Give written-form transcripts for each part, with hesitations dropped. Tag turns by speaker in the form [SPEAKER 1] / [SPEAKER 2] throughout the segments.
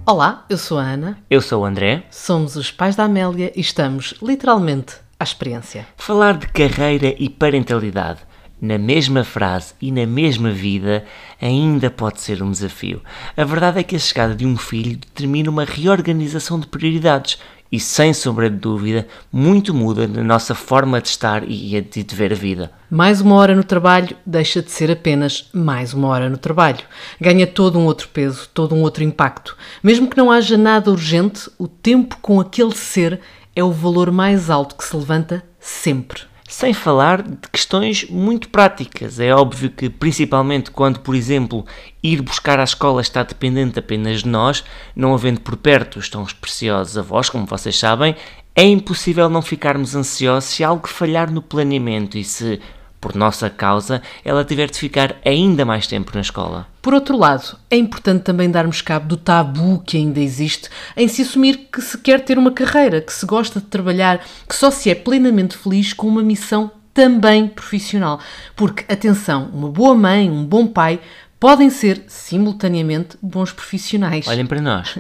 [SPEAKER 1] Olá, eu sou a Ana,
[SPEAKER 2] Eu sou o André.
[SPEAKER 1] somos os pais da Amélia e estamos literalmente à experiência.
[SPEAKER 2] Falar de carreira e parentalidade na mesma frase e na mesma vida ainda pode ser um desafio. A verdade é que a chegada de um filho determina uma reorganização de prioridades e, sem sombra de dúvida, muito muda na nossa forma de estar e de ver a vida.
[SPEAKER 1] Mais uma hora no trabalho deixa de ser apenas mais uma hora no trabalho. Ganha todo um outro peso, todo um outro impacto. Mesmo que não haja nada urgente, o tempo com aquele ser é o valor mais alto que se levanta sempre.
[SPEAKER 2] Sem falar de questões muito práticas. É óbvio que, principalmente quando, por exemplo, ir buscar à escola está dependente apenas de nós, não havendo por perto os tão preciosos avós, como vocês sabem, é impossível não ficarmos ansiosos se algo falhar no planeamento e se, por nossa causa, ela tiver de ficar ainda mais tempo na escola.
[SPEAKER 1] Por outro lado, é importante também darmos cabo do tabu que ainda existe em se assumir que se quer ter uma carreira, que se gosta de trabalhar, que só se é plenamente feliz com uma missão também profissional. Porque, atenção, uma boa mãe, um bom pai podem ser, simultaneamente, bons profissionais.
[SPEAKER 2] Olhem para nós.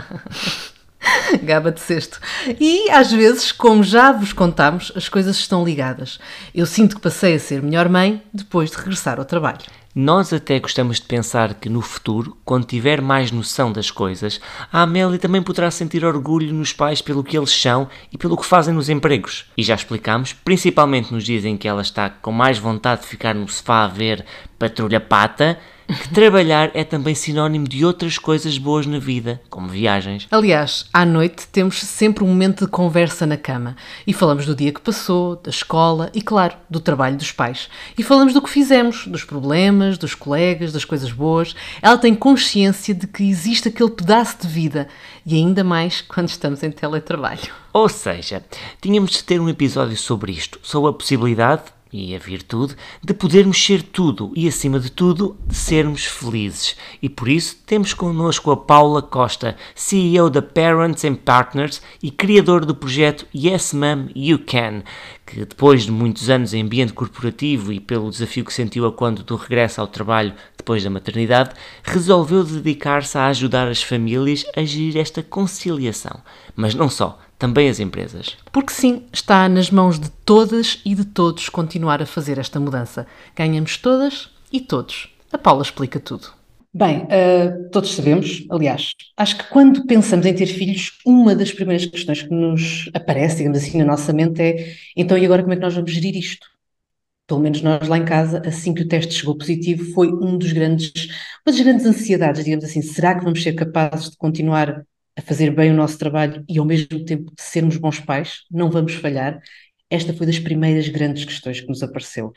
[SPEAKER 1] Gaba de cesto. E, às vezes, como já vos contámos, as coisas estão ligadas. Eu sinto que passei a ser melhor mãe depois de regressar ao trabalho.
[SPEAKER 2] Nós até gostamos de pensar que no futuro, quando tiver mais noção das coisas, a Amélia também poderá sentir orgulho nos pais pelo que eles são e pelo que fazem nos empregos. E já explicámos, principalmente nos dias em que ela está com mais vontade de ficar no sofá a ver Patrulha Pata, que trabalhar é também sinónimo de outras coisas boas na vida, como viagens.
[SPEAKER 1] Aliás, à noite temos sempre um momento de conversa na cama e falamos do dia que passou, da escola e, claro, do trabalho dos pais. E falamos do que fizemos, dos problemas, dos colegas, das coisas boas. Ela tem consciência de que existe aquele pedaço de vida e ainda mais quando estamos em teletrabalho.
[SPEAKER 2] Ou seja, tínhamos de ter um episódio sobre isto, sobre a possibilidade e a virtude de podermos ser tudo e, acima de tudo, de sermos felizes. E por isso temos connosco a Paula Costa, CEO da Parents and Partners e criador do projeto Yes Mum You Can, que depois de muitos anos em ambiente corporativo e pelo desafio que sentiu a quando do regresso ao trabalho depois da maternidade, resolveu dedicar-se a ajudar as famílias a gerir esta conciliação. Mas não só, também as empresas.
[SPEAKER 1] Porque sim, está nas mãos de todas e de todos continuar a fazer esta mudança. Ganhamos todas e todos. A Paula explica tudo. Bem, todos sabemos, aliás, acho que quando pensamos em ter filhos, uma das primeiras questões que nos aparece, digamos assim, na nossa mente é então e agora como é que nós vamos gerir isto? Pelo menos nós lá em casa, assim que o teste chegou positivo, foi uma das grandes ansiedades, digamos assim, será que vamos ser capazes de continuar a fazer bem o nosso trabalho e ao mesmo tempo de sermos bons pais? Não vamos falhar? Esta foi das primeiras grandes questões que nos apareceu.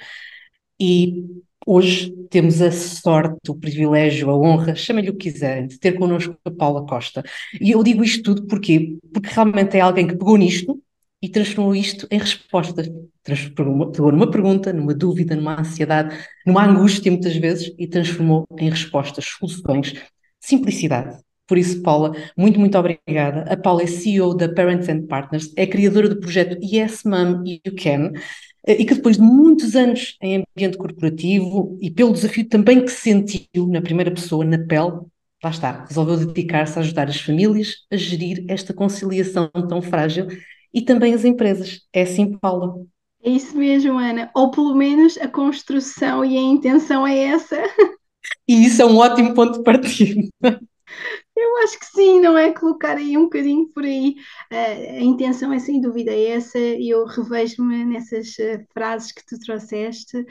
[SPEAKER 1] E hoje temos a sorte, o privilégio, a honra, chamem-lhe o que quiserem, de ter connosco a Paula Costa. E eu digo isto tudo porquê? Porque realmente é alguém que pegou nisto e transformou isto em resposta. Pegou numa pergunta, numa dúvida, numa ansiedade, numa angústia muitas vezes e transformou em respostas, soluções, simplicidade. Por isso, Paula, muito, muito obrigada. A Paula é CEO da Parents and Partners, é criadora do projeto Yes Mum You Can, e que depois de muitos anos em ambiente corporativo e pelo desafio também que sentiu na primeira pessoa, na pele, lá está, resolveu dedicar-se a ajudar as famílias a gerir esta conciliação tão frágil e também as empresas. É assim, Paula?
[SPEAKER 3] É isso mesmo, Ana. Ou pelo menos a construção e a intenção é essa.
[SPEAKER 1] E isso é um ótimo ponto de partida.
[SPEAKER 3] Eu acho que sim, não é? Colocar aí um bocadinho por aí. A intenção é sem dúvida essa, e eu revejo-me nessas frases que tu trouxeste,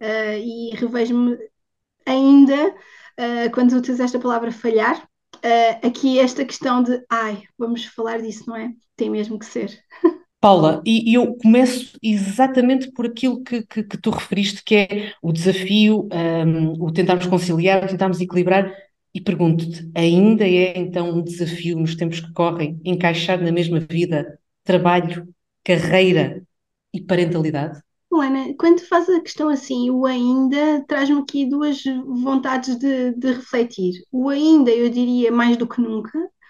[SPEAKER 3] e revejo-me ainda quando utilizaste a palavra falhar. Aqui esta questão de, ai, vamos falar disso, não é? Tem mesmo que ser.
[SPEAKER 1] Paula, e eu começo exatamente por aquilo que tu referiste, que é o desafio, o tentarmos conciliar, o tentarmos equilibrar, e pergunto-te, ainda é então um desafio nos tempos que correm encaixar na mesma vida trabalho, carreira e parentalidade?
[SPEAKER 3] Helena, quando faz a questão assim, o ainda traz-me aqui duas vontades de refletir. O ainda, eu diria, mais do que nunca,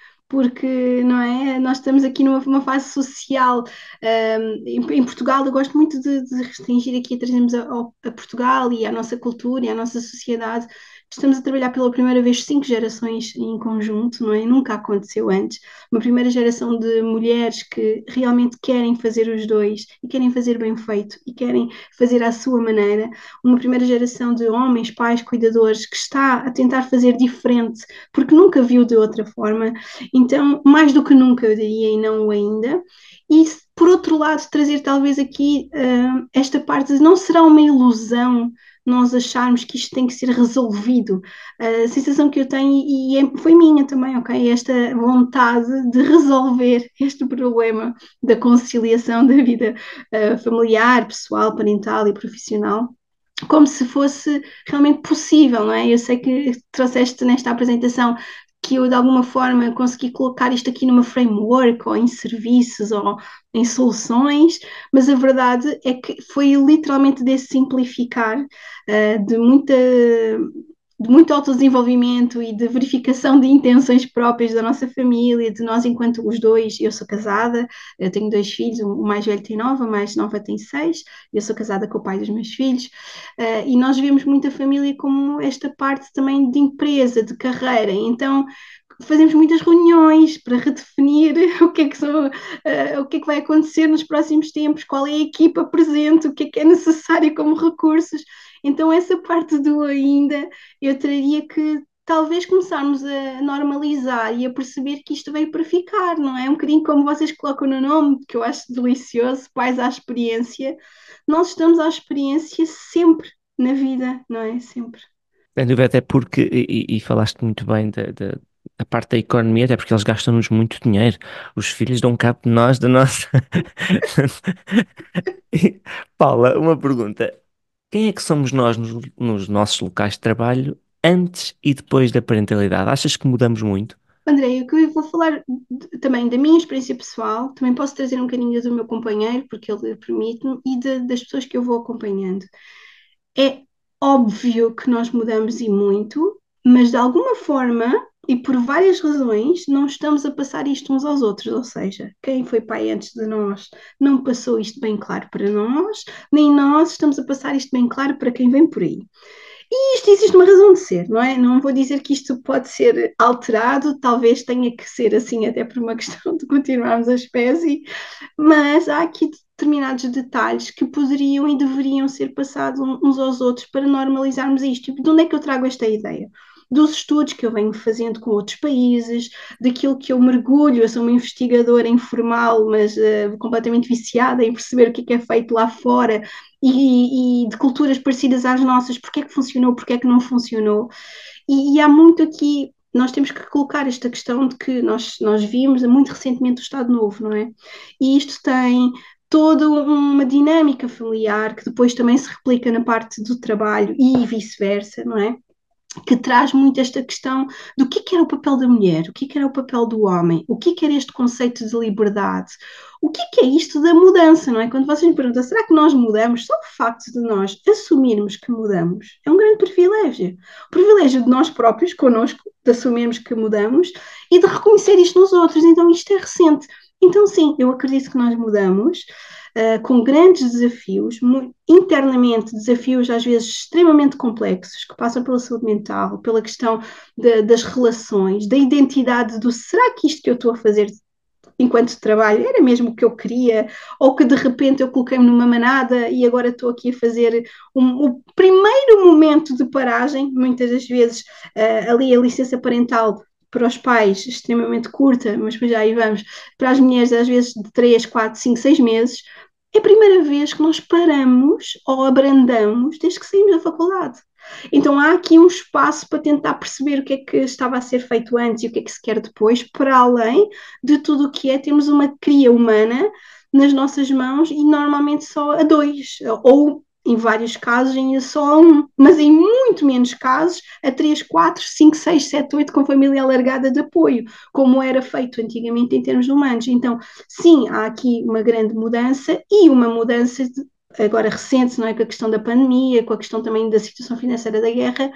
[SPEAKER 3] porque não é? Nós estamos aqui numa fase social. Em Portugal, eu gosto muito de restringir aqui, a trazermos a Portugal e à nossa cultura e à nossa sociedade estamos a trabalhar pela primeira vez 5 gerações em conjunto, não é? Nunca aconteceu antes. Uma primeira geração de mulheres que realmente querem fazer os dois e querem fazer bem feito e querem fazer à sua maneira. Uma primeira geração de homens, pais, cuidadores que está a tentar fazer diferente porque nunca viu de outra forma. Então, mais do que nunca, eu diria, e não ainda. E, por outro lado, trazer talvez aqui esta parte de não será uma ilusão nós acharmos que isto tem que ser resolvido. A sensação que eu tenho, e foi minha também, ok? Esta vontade de resolver este problema da conciliação da vida familiar, pessoal, parental e profissional, como se fosse realmente possível, não é? Eu sei que trouxeste nesta apresentação que eu de alguma forma consegui colocar isto aqui numa framework ou em serviços ou em soluções, mas a verdade é que foi literalmente desse simplificar de muito autodesenvolvimento e de verificação de intenções próprias da nossa família, de nós enquanto os dois. Eu sou casada, eu tenho 2 filhos, o mais velho tem 9, a mais nova tem 6, eu sou casada com o pai dos meus filhos, e nós vemos muito a família como esta parte também de empresa, de carreira, então fazemos muitas reuniões para redefinir o que é que são, o que é que vai acontecer nos próximos tempos, qual é a equipa presente, o que é necessário como recursos. Então, essa parte do ainda, eu teria que talvez começarmos a normalizar e a perceber que isto veio para ficar, não é? Um bocadinho como vocês colocam no nome, que eu acho delicioso, pais à experiência. Nós estamos à experiência sempre na vida, não é? Sempre.
[SPEAKER 2] Sem dúvida, até porque, e falaste muito bem da parte da economia, até porque eles gastam-nos muito dinheiro. Os filhos dão cabo de nós, da nossa. Paula, uma pergunta. Quem é que somos nós nos nossos locais de trabalho antes e depois da parentalidade? Achas que mudamos muito?
[SPEAKER 3] André, o que eu vou falar também da minha experiência pessoal, também posso trazer um bocadinho do meu companheiro, porque ele permite-me, e das pessoas que eu vou acompanhando. É óbvio que nós mudamos e muito, mas de alguma forma e por várias razões não estamos a passar isto uns aos outros, ou seja, quem foi pai antes de nós não passou isto bem claro para nós, nem nós estamos a passar isto bem claro para quem vem por aí. E isto existe uma razão de ser, não é? Não vou dizer que isto pode ser alterado, talvez tenha que ser assim até por uma questão de continuarmos a espécie, mas há aqui determinados detalhes que poderiam e deveriam ser passados uns aos outros para normalizarmos isto. E de onde é que eu trago esta ideia? Dos estudos que eu venho fazendo com outros países, daquilo que eu mergulho, eu sou uma investigadora informal, mas completamente viciada em perceber o que é feito lá fora e de culturas parecidas às nossas, porque é que funcionou, porque é que não funcionou. E há muito aqui, nós temos que colocar esta questão de que nós vimos muito recentemente o Estado Novo, não é? E isto tem toda uma dinâmica familiar que depois também se replica na parte do trabalho e vice-versa, não é? Que traz muito esta questão do que era o papel da mulher, o que era o papel do homem, o que era este conceito de liberdade, o que é isto da mudança, não é? Quando vocês me perguntam, será que nós mudamos? Só o facto de nós assumirmos que mudamos é um grande privilégio. O privilégio de nós próprios, connosco, de assumirmos que mudamos e de reconhecer isto nos outros. Então, isto é recente. Então, sim, eu acredito que nós mudamos, com grandes desafios, internamente desafios às vezes extremamente complexos, que passam pela saúde mental, pela questão das relações, da identidade do será que isto que eu estou a fazer enquanto trabalho era mesmo o que eu queria, ou que de repente eu coloquei-me numa manada e agora estou aqui a fazer o primeiro momento de paragem, muitas das vezes ali a licença parental para os pais extremamente curta, mas depois já aí vamos, para as mulheres às vezes de 3, 4, 5, 6 meses, é a primeira vez que nós paramos ou abrandamos desde que saímos da faculdade. Então há aqui um espaço para tentar perceber o que é que estava a ser feito antes e o que é que se quer depois, para além de tudo o que é termos uma cria humana nas nossas mãos e normalmente só a dois, ou em vários casos ainda só a um, mas em muito menos casos a 3, 4, 5, 6, 7, 8 com família alargada de apoio, como era feito antigamente em termos humanos. Então, sim, há aqui uma grande mudança e uma mudança agora recente, não é, com a questão da pandemia, com a questão também da situação financeira da guerra,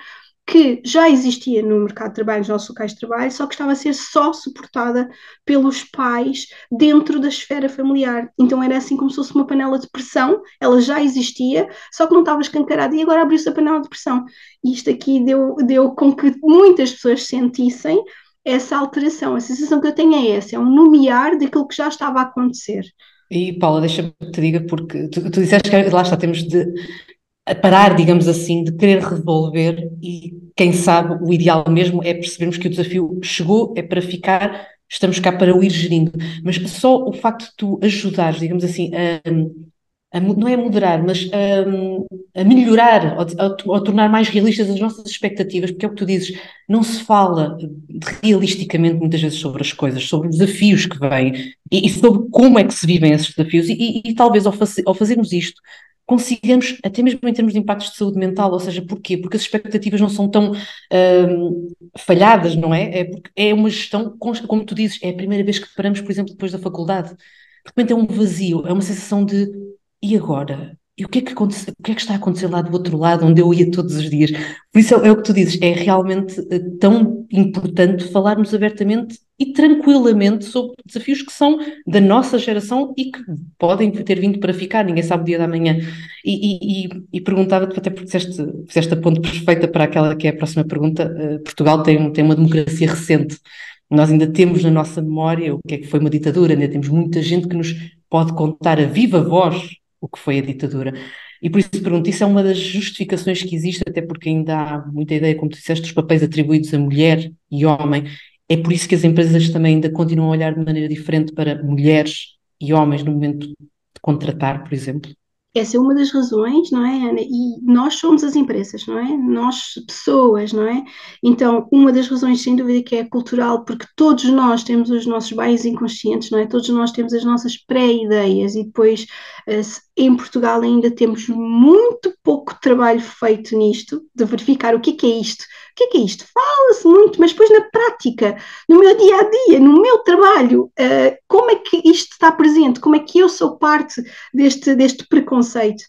[SPEAKER 3] que já existia no mercado de trabalho, nos nossos locais de trabalho, só que estava a ser só suportada pelos pais dentro da esfera familiar. Então era assim como se fosse uma panela de pressão, ela já existia, só que não estava escancarada e agora abriu-se a panela de pressão. E isto aqui deu com que muitas pessoas sentissem essa alteração. A sensação que eu tenho é essa, é um nomear daquilo que já estava a acontecer.
[SPEAKER 1] E Paula, deixa-me que te diga, porque tu disseste que lá está, temos de parar, digamos assim, de querer resolver e quem sabe o ideal mesmo é percebermos que o desafio chegou, é para ficar, estamos cá para o ir gerindo. Mas só o facto de tu ajudares, digamos assim, não é a moderar, mas a melhorar ou tornar mais realistas as nossas expectativas, porque é o que tu dizes, não se fala realisticamente muitas vezes sobre as coisas, sobre os desafios que vêm e sobre como é que se vivem esses desafios e talvez ao fazermos isto consigamos, até mesmo em termos de impactos de saúde mental, ou seja, porquê? Porque as expectativas não são tão falhadas, não é? É porque é uma gestão, como tu dizes, é a primeira vez que paramos, por exemplo, depois da faculdade. De repente é um vazio, é uma sensação de e agora? E o que é que acontece, o que é que está a acontecer lá do outro lado, onde eu ia todos os dias? Por isso é o que tu dizes, é realmente tão importante falarmos abertamente e tranquilamente sobre desafios que são da nossa geração e que podem ter vindo para ficar, ninguém sabe o dia da manhã. E perguntava-te, até porque fizeste a ponte perfeita para aquela que é a próxima pergunta, Portugal tem uma democracia recente. Nós ainda temos na nossa memória o que é que foi uma ditadura, ainda temos muita gente que nos pode contar a viva voz o que foi a ditadura. E por isso pergunto, isso é uma das justificações que existe, até porque ainda há muita ideia, como tu disseste, dos papéis atribuídos a mulher e homem. É por isso que as empresas também ainda continuam a olhar de maneira diferente para mulheres e homens no momento de contratar, por exemplo.
[SPEAKER 3] Essa é uma das razões, não é, Ana? E nós somos as empresas, não é? Nós, pessoas, não é? Então, uma das razões, sem dúvida, que é cultural, porque todos nós temos os nossos bias inconscientes, não é? Todos nós temos as nossas pré-ideias e depois, em Portugal, ainda temos muito pouco trabalho feito nisto, de verificar o que é isto. O que é isto? Fala-se muito, mas depois na prática, no meu dia a dia, no meu trabalho, como é que isto está presente? Como é que eu sou parte deste preconceito?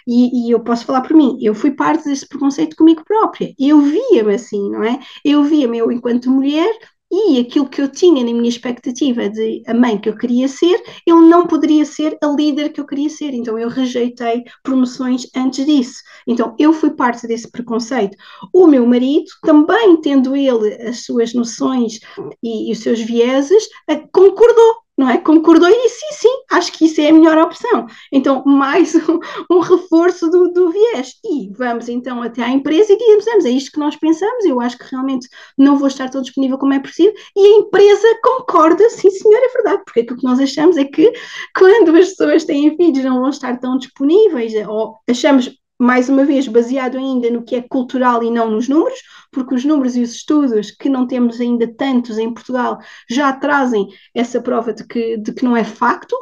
[SPEAKER 3] E eu posso falar por mim, eu fui parte desse preconceito comigo própria. Eu via-me assim, não é? Eu via-me eu enquanto mulher e aquilo que eu tinha na minha expectativa de a mãe que eu queria ser, eu não poderia ser a líder que eu queria ser. Então eu rejeitei promoções antes disso. Então eu fui parte desse preconceito. O meu marido, também tendo ele as suas noções e os seus vieses, concordou. Não é? Concordou e disse sim, acho que isso é a melhor opção. Então, mais um reforço do viés. E vamos então até à empresa e dizemos, é isto que nós pensamos, eu acho que realmente não vou estar tão disponível como é preciso, e a empresa concorda, sim senhor, é verdade, porque aquilo que nós achamos é que quando as pessoas têm filhos não vão estar tão disponíveis, ou achamos mais uma vez, baseado ainda no que é cultural e não nos números, porque os números e os estudos, que não temos ainda tantos em Portugal, já trazem essa prova de que não é facto.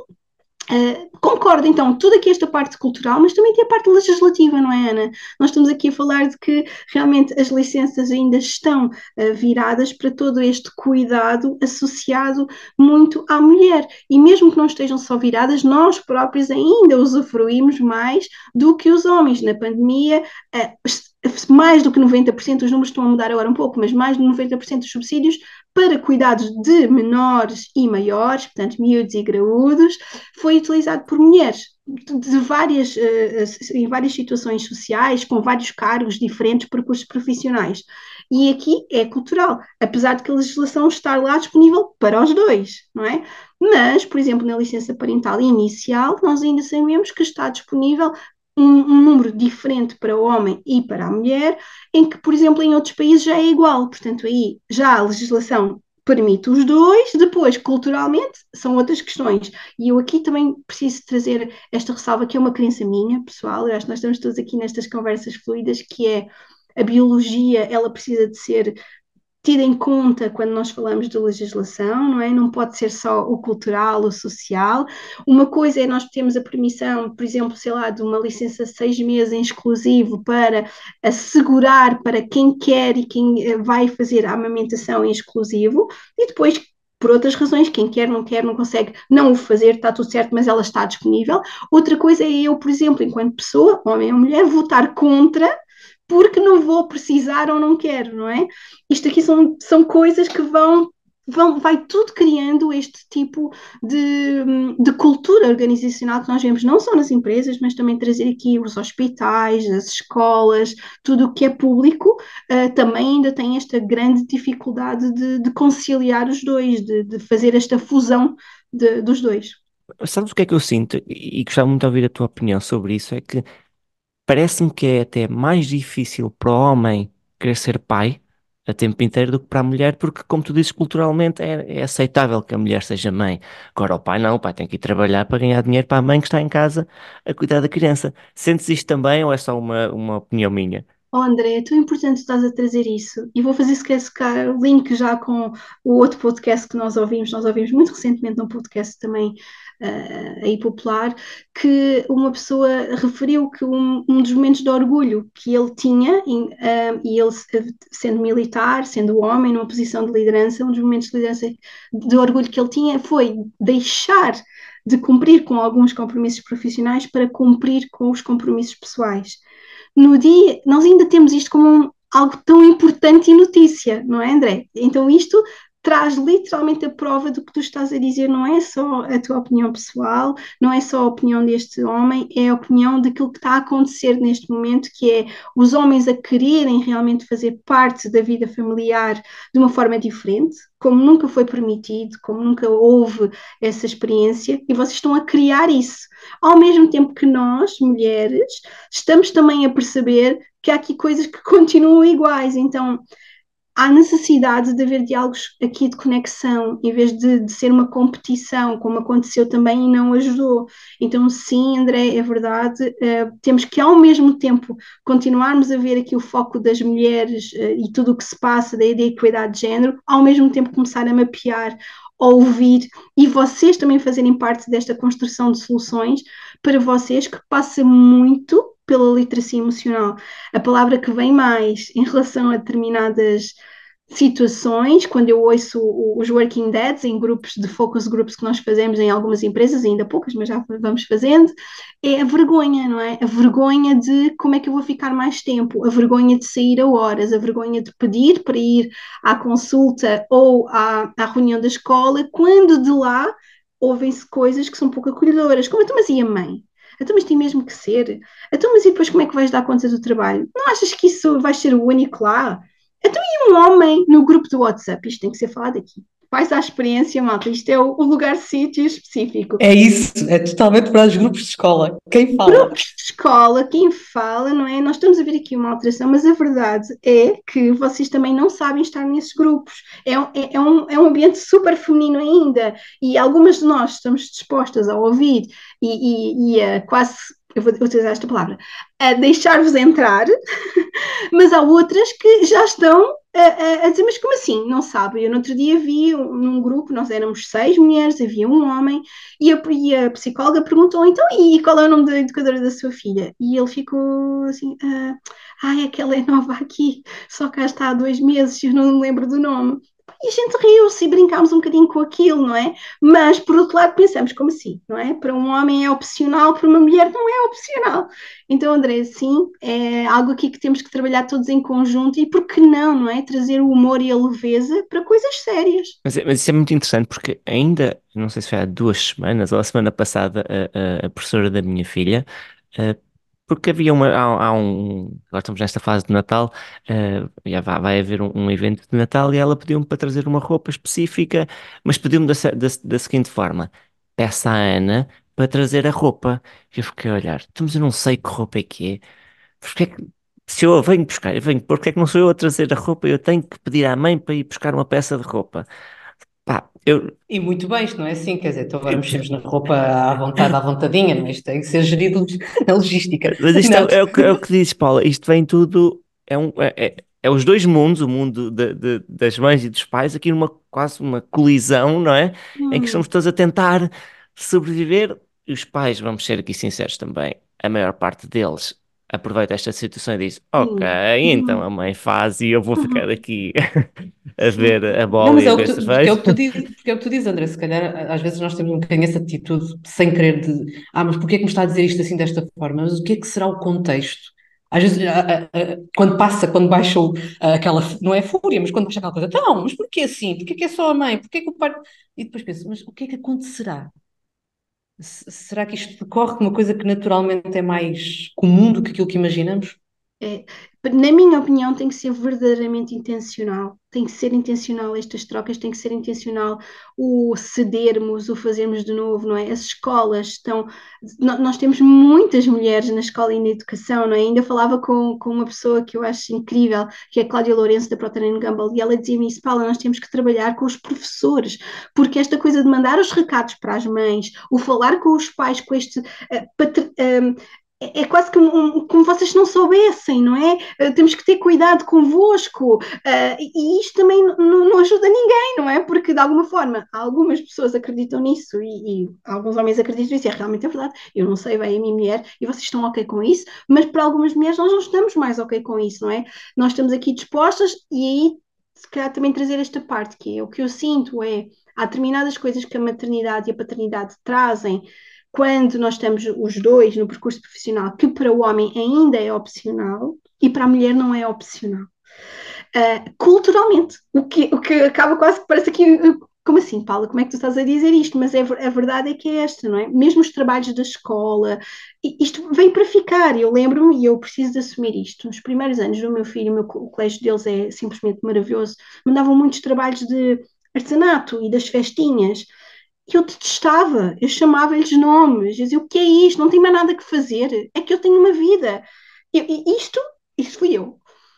[SPEAKER 3] Concordo, então, tudo aqui esta parte cultural, mas também tem a parte legislativa, não é, Ana? Nós estamos aqui a falar de que realmente as licenças ainda estão viradas para todo este cuidado associado muito à mulher. E mesmo que não estejam só viradas, nós próprios ainda usufruímos mais do que os homens. Na pandemia, mais do que 90%, os números estão a mudar agora um pouco, mas mais de 90% dos subsídios para cuidados de menores e maiores, portanto, miúdos e graúdos, foi utilizado por mulheres em várias situações sociais, com vários cargos diferentes, percursos profissionais. E aqui é cultural, apesar de que a legislação está lá disponível para os dois, não é? Mas, por exemplo, na licença parental inicial, nós ainda sabemos que está disponível um número diferente para o homem e para a mulher, em que, por exemplo, em outros países já é igual. Portanto, aí já a legislação permite os dois, depois, culturalmente, são outras questões. E eu aqui também preciso trazer esta ressalva, que é uma crença minha, pessoal, eu acho que nós estamos todos aqui nestas conversas fluidas, que é a biologia, ela precisa de ser tida em conta quando nós falamos de legislação, não é? Não pode ser só o cultural, o social. Uma coisa é nós temos a permissão, por exemplo, sei lá, de uma licença de 6 meses em exclusivo para assegurar para quem quer e quem vai fazer a amamentação em exclusivo, e depois por outras razões, quem quer, não consegue não o fazer, está tudo certo, mas ela está disponível. Outra coisa é eu, por exemplo, enquanto pessoa, homem ou mulher, votar contra porque não vou precisar ou não quero, não é? Isto aqui são coisas que vai tudo criando este tipo de cultura organizacional que nós vemos não só nas empresas, mas também trazer aqui os hospitais, as escolas, tudo o que é público, também ainda tem esta grande dificuldade de conciliar os dois, de fazer esta fusão dos dois.
[SPEAKER 2] Sabes o que é que eu sinto? E gostava muito de ouvir a tua opinião sobre isso. É que parece-me que é até mais difícil para o homem querer ser pai a tempo inteiro do que para a mulher, porque, como tu dizes, culturalmente é aceitável que a mulher seja mãe. Agora, o pai não, o pai tem que ir trabalhar para ganhar dinheiro para a mãe que está em casa a cuidar da criança. Sentes isto também ou é só uma opinião minha?
[SPEAKER 3] Oh, André, é tão importante estás a trazer isso. E vou fazer, se quer, o link já com o outro podcast que nós ouvimos. Nós ouvimos muito recentemente um podcast também aí popular, que uma pessoa referiu que um dos momentos de orgulho que ele tinha, e ele sendo militar, sendo homem, numa posição de liderança, um dos momentos de liderança de orgulho que ele tinha foi deixar de cumprir com alguns compromissos profissionais para cumprir com os compromissos pessoais. No dia, nós ainda temos isto como algo tão importante e notícia, não é, André? Então isto traz literalmente a prova do que tu estás a dizer, não é só a tua opinião pessoal, não é só a opinião deste homem, é a opinião daquilo que está a acontecer neste momento, que é os homens a quererem realmente fazer parte da vida familiar de uma forma diferente, como nunca foi permitido, como nunca houve essa experiência, e vocês estão a criar isso. Ao mesmo tempo que nós, mulheres, estamos também a perceber que há aqui coisas que continuam iguais. Então, há necessidade de haver diálogos aqui de conexão, em vez de ser uma competição, como aconteceu também e não ajudou. Então, sim, André, é verdade, temos que ao mesmo tempo continuarmos a ver aqui o foco das mulheres e tudo o que se passa da equidade de género, ao mesmo tempo começar a mapear, a ouvir e vocês também fazerem parte desta construção de soluções para vocês, que passa muito pela literacia emocional. A palavra que vem mais em relação a determinadas situações, quando eu ouço os Working Dads em grupos de focus groups que nós fazemos em algumas empresas, ainda poucas, mas já vamos fazendo, é a vergonha, não é? A vergonha de como é que eu vou ficar mais tempo, a vergonha de sair a horas, a vergonha de pedir para ir à consulta ou à reunião da escola, quando de lá ouvem-se coisas que são pouco acolhedoras, como então, mas e a mãe? Então, mas tem mesmo que ser? Então, mas e depois como é que vais dar conta do trabalho? Não achas que isso vai ser o único lá? Então, e um homem no grupo do WhatsApp? Isto tem que ser falado aqui. Faz a experiência, malta. Isto é o lugar-sítio específico.
[SPEAKER 1] É isso, é totalmente para os grupos de escola. Quem fala?
[SPEAKER 3] Grupos de escola, quem fala, não é? Nós estamos a ver aqui uma alteração, mas a verdade é que vocês também não sabem estar nesses grupos. É um ambiente super feminino ainda, e algumas de nós estamos dispostas a ouvir e a quase, eu vou utilizar esta palavra, a deixar-vos entrar, mas há outras que já estão a dizer, mas como assim? Não sabe? Eu no outro dia vi num grupo, nós éramos 6 mulheres, havia um homem, e a psicóloga perguntou, então, e qual é o nome da educadora da sua filha? E ele ficou assim, é que ela é nova aqui, só cá está há 2 meses, eu não me lembro do nome. E a gente riu-se e brincámos um bocadinho com aquilo, não é? Mas, por outro lado, pensamos, como assim, não é? Para um homem é opcional, para uma mulher não é opcional. Então, André, sim, é algo aqui que temos que trabalhar todos em conjunto e por que não é? Trazer o humor e a leveza para coisas sérias.
[SPEAKER 2] Mas isso é muito interessante porque ainda, não sei se foi há 2 semanas ou a semana passada, a professora da minha filha, eh, porque havia agora estamos nesta fase de Natal, já vai haver um evento de Natal e ela pediu-me para trazer uma roupa específica, mas pediu-me da seguinte forma: peça à Ana para trazer a roupa. Eu fiquei a olhar, então, mas eu não sei que roupa é que é. Porque é que, se eu a venho buscar, porque é que não sou eu a trazer a roupa? Eu tenho que pedir à mãe para ir buscar uma peça de roupa. Pá,
[SPEAKER 1] E muito bem, isto não é assim, quer dizer, então agora mexemos na roupa à vontade, à vontadinha, mas tem que ser gerido a logística.
[SPEAKER 2] mas isto
[SPEAKER 1] Não,
[SPEAKER 2] é o que dizes, Paula. Isto vem tudo, é os dois mundos, o mundo das mães e dos pais, aqui numa quase uma colisão, não é? Em que estamos todos a tentar sobreviver. E os pais, vamos ser aqui sinceros também, a maior parte deles aproveita esta situação e diz: Ok,
[SPEAKER 3] Sim.
[SPEAKER 2] então a mãe faz e eu vou ficar aqui a
[SPEAKER 3] Sim.
[SPEAKER 2] ver a
[SPEAKER 1] não,
[SPEAKER 2] bola
[SPEAKER 1] mas
[SPEAKER 2] e a
[SPEAKER 1] é o
[SPEAKER 2] ver
[SPEAKER 1] que tu, porque é o
[SPEAKER 2] cerveja.
[SPEAKER 1] que tu dizes, porque é o que tu dizes, André, se calhar às vezes nós temos um bocadinho essa atitude sem querer mas porquê é que me está a dizer isto assim desta forma? Mas o que é que será o contexto Às vezes, quando baixa aquela, não é fúria, mas quando baixa aquela coisa, então, mas porquê assim? Porquê que é só a mãe? Porquê que o pai... E depois penso, mas o que é que acontecerá? Será que isto decorre de uma coisa que naturalmente é mais comum do que aquilo que imaginamos?
[SPEAKER 3] É, na minha opinião, tem que ser verdadeiramente intencional. Tem que ser intencional estas trocas, tem que ser intencional o cedermos, o fazermos de novo, não é? As escolas estão. Nós temos muitas mulheres na escola e na educação, não é? Ainda falava com uma pessoa que eu acho incrível, que é a Cláudia Lourenço, da Procter Gamble, e ela dizia-me isso: Paula, nós temos que trabalhar com os professores, porque esta coisa de mandar os recados para as mães, o falar com os pais, com este. É quase como vocês não soubessem, não é? Temos que ter cuidado convosco, e isto também não ajuda ninguém, não é? Porque de alguma forma algumas pessoas acreditam nisso e alguns homens acreditam nisso, e é realmente verdade. Eu não sei bem a minha mulher e vocês estão ok com isso, mas para algumas mulheres nós não estamos mais ok com isso, não é? Nós estamos aqui dispostas e aí se calhar também trazer esta parte, que é o que eu sinto é há determinadas coisas que a maternidade e a paternidade trazem quando nós estamos os dois no percurso profissional, que para o homem ainda é opcional e para a mulher não é opcional. Culturalmente, o que acaba quase que parece aqui. Como assim, Paula? Como é que tu estás a dizer isto? Mas a verdade é que é esta, não é? Mesmo os trabalhos da escola, isto vem para ficar. Eu lembro-me, e eu preciso de assumir isto. Nos primeiros anos do meu filho, o colégio deles é simplesmente maravilhoso, mandavam muitos trabalhos de artesanato e das festinhas. Eu detestava, eu chamava-lhes nomes, eu dizia, o que é isto? Não tenho mais nada que fazer, é que eu tenho uma vida. Isto fui eu.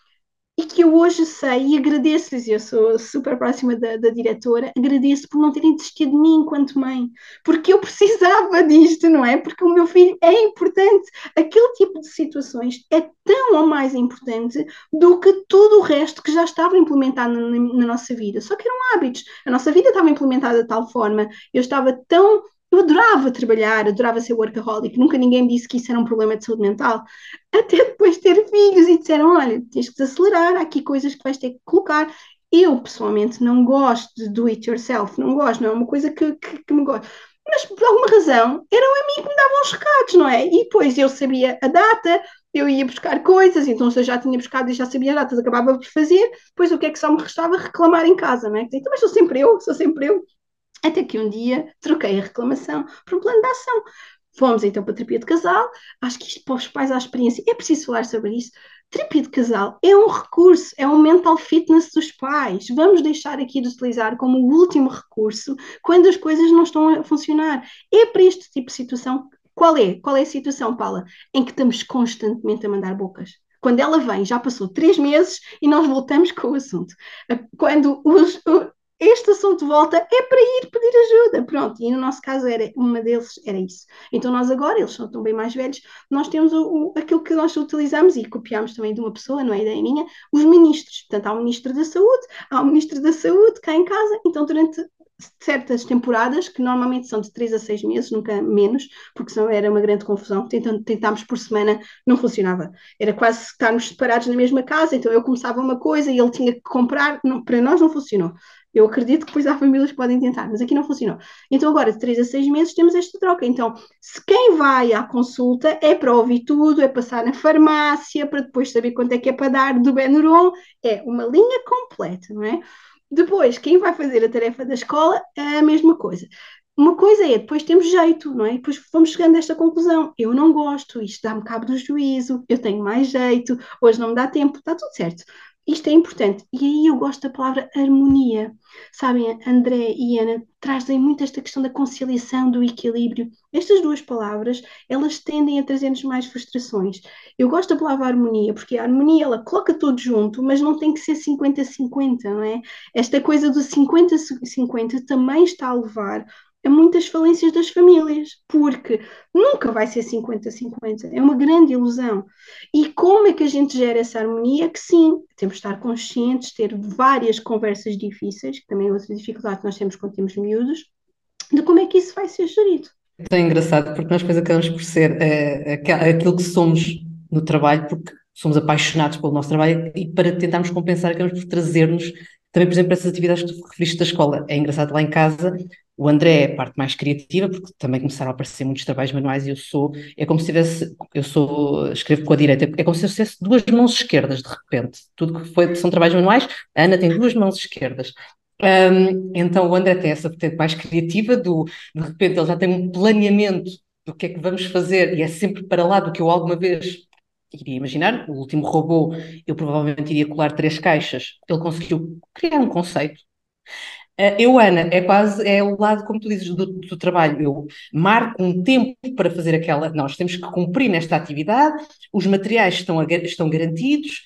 [SPEAKER 3] E que eu hoje sei e agradeço-lhes, eu sou super próxima da diretora, agradeço por não terem desistido de mim enquanto mãe, porque eu precisava disto, não é? Porque o meu filho é importante. Aquele tipo de situações é tão ou mais importante do que tudo o resto que já estava implementado na nossa vida. Só que eram hábitos. A nossa vida estava implementada de tal forma, eu estava tão. Eu adorava trabalhar, adorava ser workaholic, nunca ninguém me disse que isso era um problema de saúde mental, até depois de ter filhos e disseram: olha, tens que desacelerar, há aqui coisas que vais ter que colocar. Eu, pessoalmente, não gosto de do it yourself, não gosto, não é uma coisa que me gosto. Mas por alguma razão, eram a mim que me davam os recados, não é? E depois eu sabia a data, eu ia buscar coisas, então se eu já tinha buscado e já sabia a data, acabava por fazer, depois o que é que só me restava? Reclamar em casa, não é? Então, mas sou sempre eu, sou sempre eu. Até que um dia troquei a reclamação por um plano de ação. Fomos então para a terapia de casal. Acho que isto para os pais à experiência é preciso falar sobre isso. Terapia de casal é um recurso, é um mental fitness dos pais. Vamos deixar aqui de utilizar como o último recurso quando as coisas não estão a funcionar. É para este tipo de situação. Qual é? Qual é a situação, Paula? Em que estamos constantemente a mandar bocas. Quando ela vem, já passou 3 meses e nós voltamos com o assunto. Quando este assunto volta, é para ir pedir ajuda. Pronto, e no nosso caso uma deles era isso. Então nós agora, eles são tão bem mais velhos, nós temos aquilo que nós utilizamos e copiamos também de uma pessoa, não é ideia minha, os ministros. Portanto, há o ministro da Saúde, há o ministro da Saúde cá em casa, então durante certas temporadas, que normalmente são de 3 a 6 meses, nunca menos, porque senão era uma grande confusão. Tentámos por semana, não funcionava. Era quase estarmos separados na mesma casa, então eu começava uma coisa e ele tinha que comprar. Não, para nós não funcionou. Eu acredito que depois há famílias que podem tentar, mas aqui não funcionou. Então, agora, de 3 a 6 meses, temos esta troca. Então, se quem vai à consulta é para ouvir tudo, é passar na farmácia, para depois saber quanto é que é para dar do Benuron, é uma linha completa, não é? Depois, quem vai fazer a tarefa da escola é a mesma coisa. Uma coisa é, depois temos jeito, não é? Depois vamos chegando a esta conclusão. Eu não gosto, isto dá-me cabo do juízo, eu tenho mais jeito, hoje não me dá tempo, está tudo certo. Isto é importante. E aí eu gosto da palavra harmonia. Sabem, André e Ana trazem muito esta questão da conciliação, do equilíbrio. Estas duas palavras, elas tendem a trazer-nos mais frustrações. Eu gosto da palavra harmonia, porque a harmonia, ela coloca tudo junto, mas não tem que ser 50-50, não é? Esta coisa do 50-50 também está a levar a muitas falências das famílias, porque nunca vai ser 50-50, é uma grande ilusão. E como é que a gente gera essa harmonia? Que sim, temos de estar conscientes, ter várias conversas difíceis, que também é outra dificuldade que nós temos quando temos miúdos, de como é que isso vai ser gerido.
[SPEAKER 1] É tão engraçado porque nós depois acabamos por ser aquilo que somos no trabalho, porque somos apaixonados pelo nosso trabalho e para tentarmos compensar acabamos por trazer-nos também, por exemplo, essas atividades que tu referiste da escola. É engraçado lá em casa, O André é a parte mais criativa, porque também começaram a aparecer muitos trabalhos manuais e é como se tivesse, escrevo com a direita, é como se eu tivesse duas mãos esquerdas, de repente. Tudo são trabalhos manuais, a Ana tem duas mãos esquerdas. Então o André tem essa vertente mais criativa, de repente ele já tem um planeamento do que é que vamos fazer e é sempre para lá do que eu alguma vez iria imaginar. O último robô, eu provavelmente iria colar três caixas, ele conseguiu criar um conceito. Ana, é o lado, como tu dizes, do trabalho. Eu marco um tempo para fazer aquela. Nós temos que cumprir nesta atividade, os materiais estão garantidos,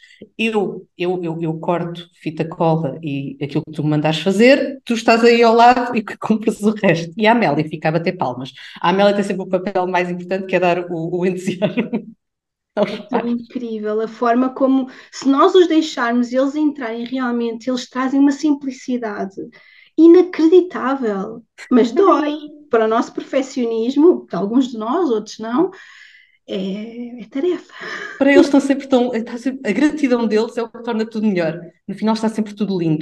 [SPEAKER 1] eu corto fita cola e aquilo que tu me mandares fazer, tu estás aí ao lado e que cumpres o resto. E a Amélia fica a bater palmas. A Amélia tem sempre o papel mais importante, que é dar o entusiasmo aos
[SPEAKER 3] É tão
[SPEAKER 1] pais.
[SPEAKER 3] incrível a forma como, se nós os deixarmos eles entrarem realmente, eles trazem uma simplicidade inacreditável, mas dói para o nosso perfeccionismo, para alguns de nós, outros não, é tarefa.
[SPEAKER 1] Para eles a gratidão deles é o que torna tudo melhor. No final está sempre tudo lindo.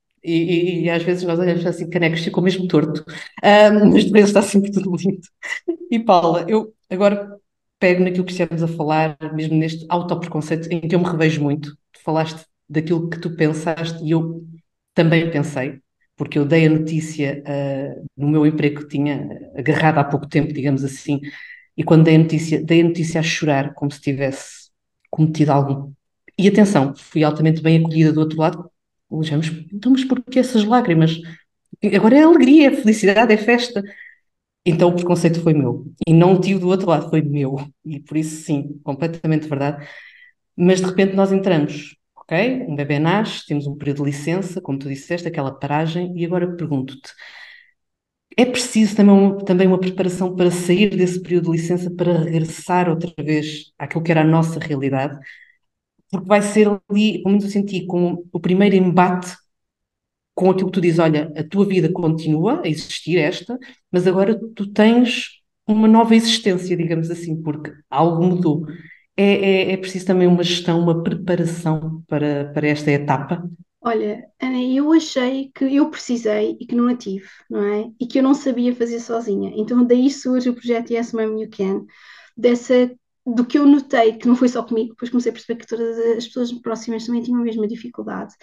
[SPEAKER 1] E às vezes nós olhamos assim, canecos, ficou mesmo torto. Mas para eles está sempre tudo lindo. E Paula, eu agora pego naquilo que estivemos a falar, mesmo neste autopreconceito, em que eu me revejo muito. Tu falaste daquilo que tu pensaste e eu também pensei, porque eu dei a notícia, no meu emprego que tinha agarrado há pouco tempo, digamos assim, e quando dei a notícia a chorar, como se tivesse cometido algum. E atenção, fui altamente bem acolhida do outro lado. Vejamos, então, mas porquê essas lágrimas? Agora é alegria, é felicidade, é festa. Então o preconceito foi meu. E não o tive do outro lado, foi meu. E por isso, sim, completamente verdade. Mas de repente nós entramos, ok? Um bebê nasce, temos um período de licença, como tu disseste, aquela paragem, e agora pergunto-te: é preciso também uma preparação para sair desse período de licença para regressar outra vez àquilo que era a nossa realidade? Porque vai ser ali, pelo menos eu senti, com o primeiro embate com aquilo que tu dizes: olha, a tua vida continua a existir, esta, mas agora tu tens uma nova existência, digamos assim, porque algo mudou. É preciso também uma gestão, uma preparação para esta etapa.
[SPEAKER 3] Olha, Ana, eu achei que eu precisei e que não a tive, não é? E que eu não sabia fazer sozinha. Então daí surge o projeto Yes Mom You Can, dessa, do que eu notei, que não foi só comigo, depois comecei a perceber que todas as pessoas próximas também tinham a mesma dificuldade.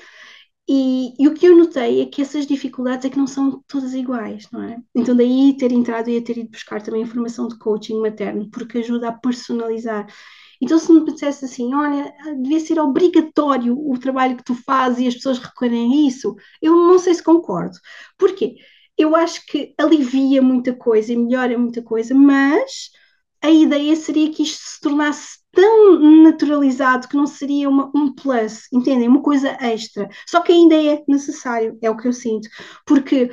[SPEAKER 3] E o que eu notei é que essas dificuldades é que não são todas iguais, não é? Então daí ter entrado e ter ido buscar também informação de coaching materno, porque ajuda a personalizar. Então, se me dissesse assim, olha, devia ser obrigatório o trabalho que tu fazes e as pessoas recorrerem a isso, eu não sei se concordo. Porquê? Eu acho que alivia muita coisa e melhora muita coisa, mas a ideia seria que isto se tornasse tão naturalizado que não seria um plus, entendem? Uma coisa extra. Só que ainda é necessário, é o que eu sinto. Porque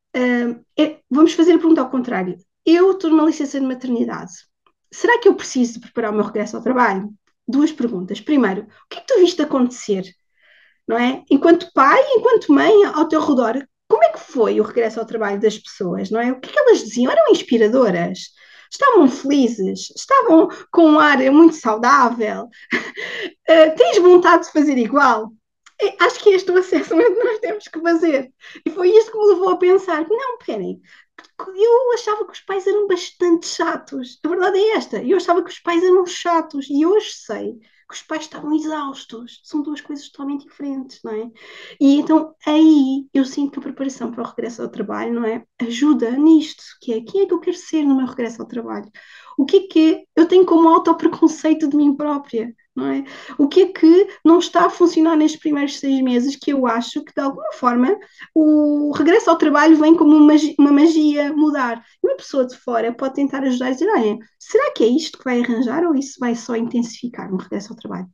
[SPEAKER 3] vamos fazer a pergunta ao contrário. Eu estou numa licença de maternidade. Será que eu preciso de preparar o meu regresso ao trabalho? Duas perguntas. Primeiro, o que é que tu viste acontecer? Não é? Enquanto pai, enquanto mãe, ao teu redor, como é que foi o regresso ao trabalho das pessoas? Não é? O que é que elas diziam? Eram inspiradoras? Estavam felizes? Estavam com um ar muito saudável? Tens vontade de fazer igual? Acho que este é o assessment que nós temos que fazer. E foi isso que me levou a pensar: não, peraí, eu achava que os pais eram bastante chatos. A verdade é esta. Eu achava que os pais eram chatos e hoje sei que os pais estavam exaustos. São duas coisas totalmente diferentes, não é? E então aí eu sinto que a preparação para o regresso ao trabalho, não é? Ajuda nisto, que é quem é que eu quero ser no meu regresso ao trabalho? O que é que eu tenho como autopreconceito de mim própria? Não é? O que é que não está a funcionar nestes primeiros 6 meses que eu acho que de alguma forma o regresso ao trabalho vem como uma magia mudar. E uma pessoa de fora pode tentar ajudar e dizer: olha, será que é isto que vai arranjar ou isso vai só intensificar no regresso ao trabalho?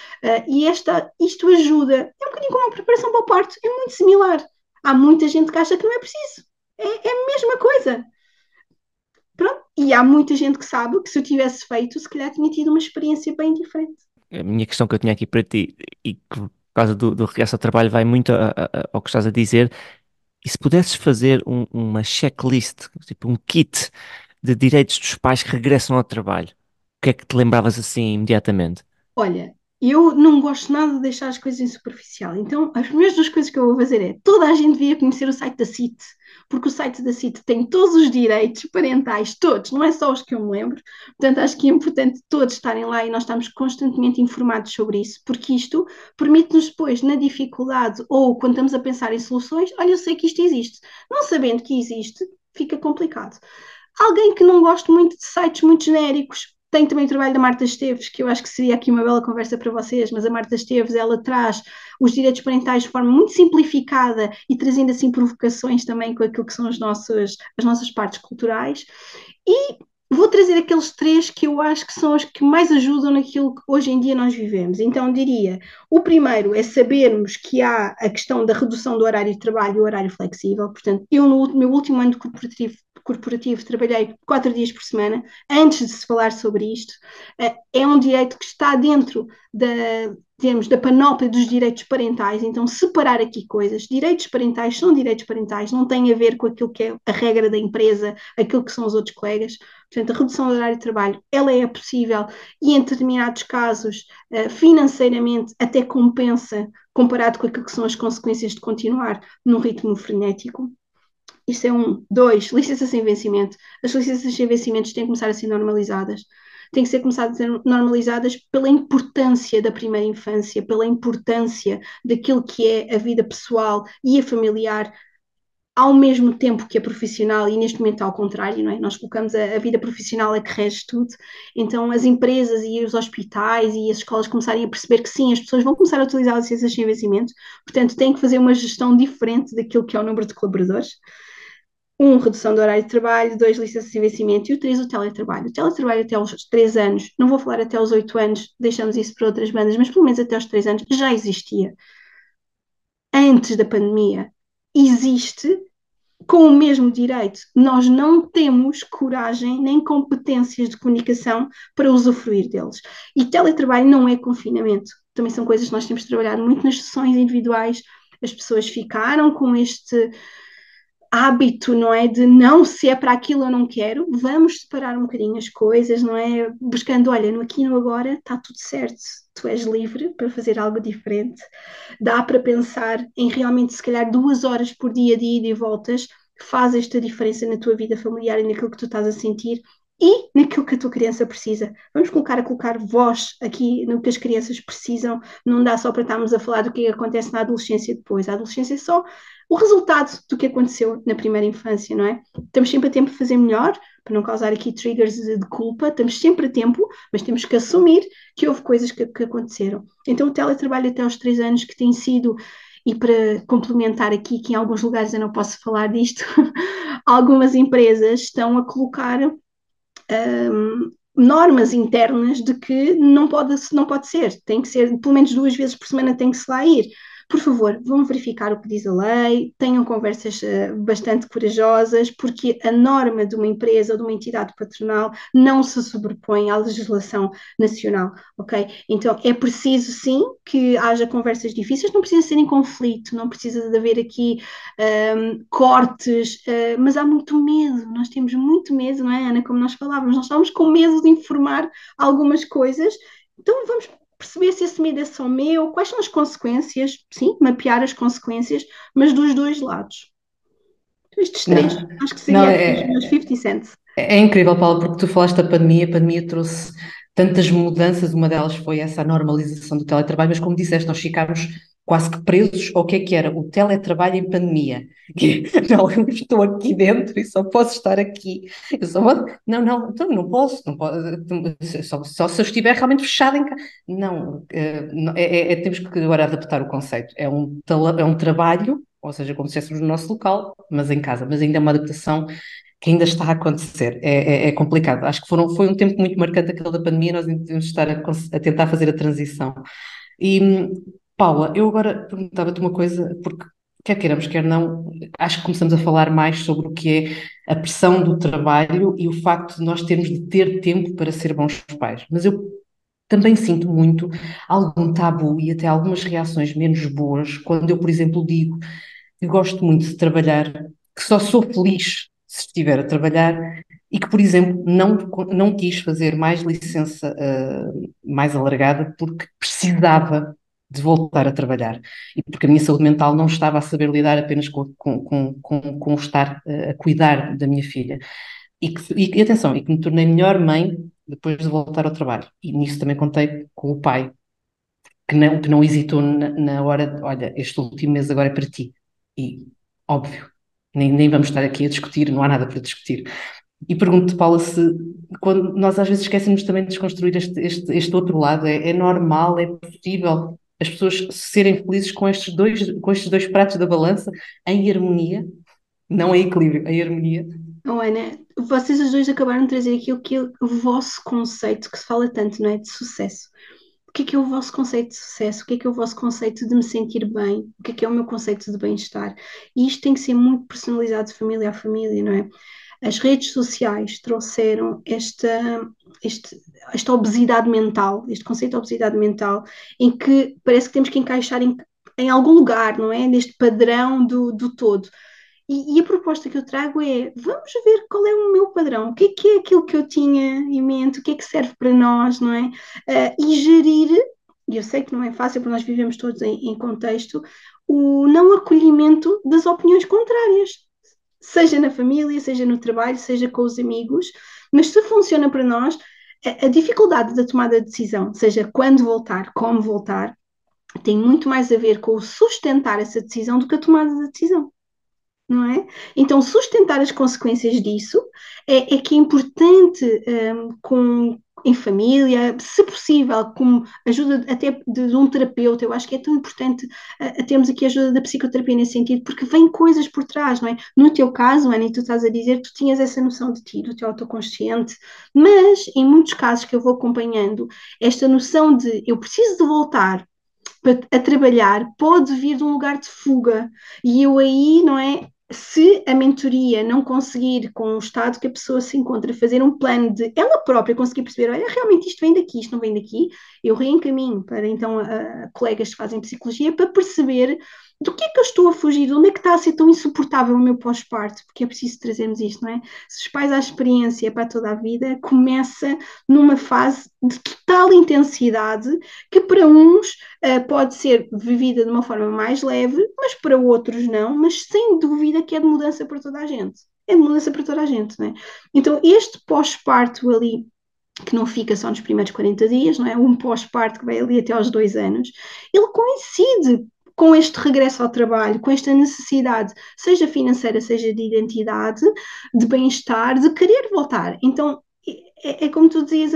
[SPEAKER 3] Isto ajuda. É um bocadinho como a preparação para o parto, é muito similar. Há muita gente que acha que não é preciso. É a mesma coisa. Pronto. E há muita gente que sabe que se eu tivesse feito, se calhar tinha tido uma experiência bem diferente.
[SPEAKER 2] A minha questão que eu tinha aqui para ti, e que por causa do regresso ao trabalho vai muito ao que estás a dizer, e se pudesses fazer uma checklist, tipo um kit de direitos dos pais que regressam ao trabalho, o que é que te lembravas assim imediatamente?
[SPEAKER 3] Olha, eu não gosto nada de deixar as coisas em superficial. Então, as primeiras duas coisas que eu vou fazer é toda a gente devia conhecer o site da CIT, porque o site da CIT tem todos os direitos parentais, todos, não é só os que eu me lembro. Portanto, acho que é importante todos estarem lá e nós estamos constantemente informados sobre isso, porque isto permite-nos depois, na dificuldade ou quando estamos a pensar em soluções, olha, eu sei que isto existe. Não sabendo que existe, fica complicado. Alguém que não gosta muito de sites muito genéricos. Tem também o trabalho da Marta Esteves, que eu acho que seria aqui uma bela conversa para vocês, mas a Marta Esteves, ela traz os direitos parentais de forma muito simplificada e trazendo assim provocações também com aquilo que são as nossas partes culturais. E vou trazer aqueles três que eu acho que são os que mais ajudam naquilo que hoje em dia nós vivemos. Então, diria, o primeiro é sabermos que há a questão da redução do horário de trabalho e o horário flexível. Portanto, eu no meu último ano de corporativo trabalhei 4 dias por semana, antes de se falar sobre isto. É um direito que está dentro da, digamos, da panóplia dos direitos parentais, então separar aqui coisas. Direitos parentais são direitos parentais, não tem a ver com aquilo que é a regra da empresa, aquilo que são os outros colegas. Portanto, a redução do horário de trabalho, ela é possível e em determinados casos, financeiramente, até compensa comparado com aquilo que são as consequências de continuar num ritmo frenético. Isto é um. Dois, licenças sem vencimento. As licenças sem vencimentos têm que começar a ser normalizadas. Têm que ser começadas a ser normalizadas pela importância da primeira infância, pela importância daquilo que é a vida pessoal e a familiar, ao mesmo tempo que a profissional, e neste momento ao contrário, não é? Nós colocamos a vida profissional a que rege tudo, então as empresas e os hospitais e as escolas começarem a perceber que sim, as pessoas vão começar a utilizar as licenças sem vencimento, portanto têm que fazer uma gestão diferente daquilo que é o número de colaboradores. Um, redução do horário de trabalho. Dois, licença de vencimento. E o três, o teletrabalho. O teletrabalho até aos 3 anos, não vou falar até aos 8 anos, deixamos isso para outras bandas, mas pelo menos até aos 3 anos já existia. Antes da pandemia, existe com o mesmo direito. Nós não temos coragem nem competências de comunicação para usufruir deles. E teletrabalho não é confinamento. Também são coisas que nós temos trabalhado muito nas sessões individuais. As pessoas ficaram com este hábito, não é? De não, se é para aquilo eu não quero, vamos separar um bocadinho as coisas, não é? Buscando, olha, no aqui e no agora está tudo certo, tu és livre para fazer algo diferente, dá para pensar em realmente, se calhar, 2 horas por dia de ida e voltas, que faz esta diferença na tua vida familiar e naquilo que tu estás a sentir. E naquilo que a tua criança precisa. Vamos colocar voz aqui no que as crianças precisam. Não dá só para estarmos a falar do que acontece na adolescência depois. A adolescência é só o resultado do que aconteceu na primeira infância, não é? Estamos sempre a tempo de fazer melhor, para não causar aqui triggers de culpa, estamos sempre a tempo, mas temos que assumir que houve coisas que aconteceram. Então, o teletrabalho até aos 3 anos, que tem sido, e para complementar aqui, que em alguns lugares eu não posso falar disto, algumas empresas estão a colocar normas internas de que não pode ser, tem que ser pelo menos 2 vezes por semana, tem que se lá ir. Por favor, vão verificar o que diz a lei, tenham conversas bastante corajosas, porque a norma de uma empresa ou de uma entidade patronal não se sobrepõe à legislação nacional, ok? Então é preciso sim que haja conversas difíceis, não precisa ser em conflito, não precisa de haver aqui cortes, mas há muito medo, nós temos muito medo, não é, Ana? Como nós falávamos, nós estamos com medo de informar algumas coisas, então vamos perceber se esse medo é só meu, quais são as consequências, sim, mapear as consequências, mas dos dois lados. Estes três,
[SPEAKER 1] Não,
[SPEAKER 3] acho que
[SPEAKER 1] não
[SPEAKER 3] seria aqui os
[SPEAKER 1] é,
[SPEAKER 3] meus 50 cents.
[SPEAKER 1] é incrível, Paulo, porque tu falaste da pandemia, a pandemia trouxe tantas mudanças, uma delas foi essa normalização do teletrabalho, mas como disseste, nós ficámos quase que presos ao que era o teletrabalho em pandemia. Não, eu estou aqui dentro e só posso estar aqui. Não, não, então não posso, não posso, só se eu estiver realmente fechado em casa. Não, temos que agora adaptar o conceito. É um trabalho, ou seja, como se estivéssemos no nosso local, mas em casa, mas ainda é uma adaptação que ainda está a acontecer. É complicado. Acho que foi um tempo muito marcante aquele da pandemia, nós ainda devemos estar a tentar fazer a transição. E, Paula, eu agora perguntava-te uma coisa, porque quer queiramos, quer não, acho que começamos a falar mais sobre o que é a pressão do trabalho e o facto de nós termos de ter tempo para ser bons pais. Mas eu também sinto muito algum tabu e até algumas reações menos boas quando eu, por exemplo, digo que gosto muito de trabalhar, que só sou feliz se estiver a trabalhar e que, por exemplo, não quis fazer mais licença mais alargada porque precisava de voltar a trabalhar e porque a minha saúde mental não estava a saber lidar apenas com estar a cuidar da minha filha. E atenção, e que me tornei melhor mãe depois de voltar ao trabalho. E nisso também contei com o pai, que não hesitou na hora de, olha, este último mês agora é para ti. E, óbvio, nem vamos estar aqui a discutir, não há nada para discutir. E pergunto-te, Paula, se quando nós às vezes esquecemos também de desconstruir este outro lado, é normal, é possível as pessoas serem felizes com estes dois pratos da balança em harmonia, não em equilíbrio, em harmonia.
[SPEAKER 3] Oh, Ana, vocês os dois acabaram de trazer aquilo que é o vosso conceito, que se fala tanto, não é? De sucesso. O que é o vosso conceito de sucesso? O que é o vosso conceito de me sentir bem? O que é o meu conceito de bem-estar? E isto tem que ser muito personalizado de família a família, não é? As redes sociais trouxeram este, esta obesidade mental, este conceito de obesidade mental, em que parece que temos que encaixar em algum lugar, não é? Neste padrão do todo. E a proposta que eu trago é: vamos ver qual é o meu padrão, o que é aquilo que eu tinha em mente, o que é que serve para nós, não é? E gerir, e eu sei que não é fácil, porque nós vivemos todos em contexto, o não acolhimento das opiniões contrárias, seja na família, seja no trabalho, seja com os amigos, mas se funciona para nós, a dificuldade da tomada de decisão, seja quando voltar, como voltar, tem muito mais a ver com o sustentar essa decisão do que a tomada da decisão, não é? Então, sustentar as consequências disso é que é importante, em família, se possível, com ajuda até de um terapeuta. Eu acho que é tão importante termos aqui a ajuda da psicoterapia nesse sentido, porque vem coisas por trás, não é? No teu caso, Ana, e tu estás a dizer que tu tinhas essa noção de ti, do teu autoconsciente, mas em muitos casos que eu vou acompanhando, esta noção de eu preciso de voltar a trabalhar pode vir de um lugar de fuga. E eu aí, não é? Se a mentoria não conseguir, com o estado que a pessoa se encontra, fazer um plano de ela própria conseguir perceber, olha, realmente isto vem daqui, isto não vem daqui, eu reencaminho para então a colegas que fazem psicologia para perceber do que é que eu estou a fugir, de onde é que está a ser tão insuportável o meu pós-parto, porque é preciso trazermos isto, não é? Se os pais à experiência para toda a vida, começa numa fase de total intensidade que para uns pode ser vivida de uma forma mais leve, mas para outros não, mas sem dúvida que é de mudança para toda a gente. É de mudança para toda a gente, não é? Então, este pós-parto ali, que não fica só nos primeiros 40 dias, não é? Um pós-parto que vai ali até aos 2 anos, ele coincide com este regresso ao trabalho, com esta necessidade, seja financeira, seja de identidade, de bem-estar, de querer voltar. Então, é como tu dizias,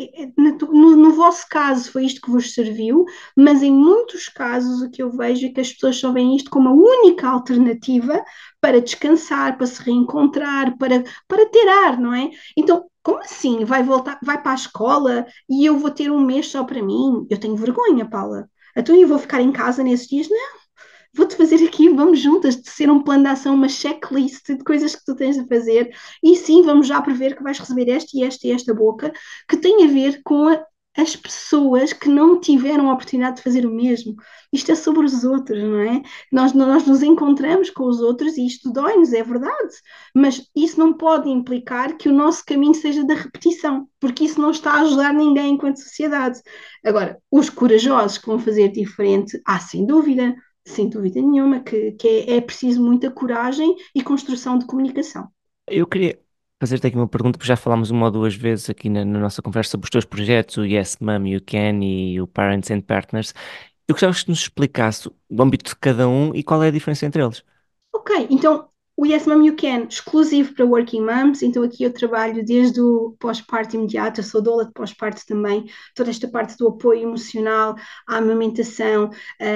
[SPEAKER 3] no vosso caso foi isto que vos serviu, mas em muitos casos o que eu vejo é que as pessoas só veem isto como a única alternativa para descansar, para se reencontrar, para ter ar, não é? Então, como assim? Vai voltar, vai para a escola e eu vou ter um mês só para mim? Eu tenho vergonha, Paula. Então eu vou ficar em casa nesses dias? Vou-te fazer aqui, vamos juntas, de ser um plano de ação, uma checklist de coisas que tu tens a fazer, e sim, vamos já prever que vais receber esta e esta e esta boca, que tem a ver com as pessoas que não tiveram a oportunidade de fazer o mesmo. Isto é sobre os outros, não é? Nós nos encontramos com os outros e isto dói-nos, é verdade, mas isso não pode implicar que o nosso caminho seja da repetição, porque isso não está a ajudar ninguém enquanto sociedade. Agora, os corajosos que vão fazer diferente, sem dúvida, sem dúvida nenhuma, que é preciso muita coragem e construção de comunicação.
[SPEAKER 2] Eu queria fazer-te aqui uma pergunta, porque já falámos uma ou duas vezes aqui na nossa conversa sobre os teus projetos, o Yes Mum, You Can e o Parents and Partners. Eu gostava que nos explicasse o âmbito de cada um e qual é a diferença entre eles.
[SPEAKER 3] Ok, então o Yes Mom You Can, exclusivo para Working Moms, então aqui eu trabalho desde o pós-parto imediato, eu sou doula de pós-parto também, toda esta parte do apoio emocional, a amamentação,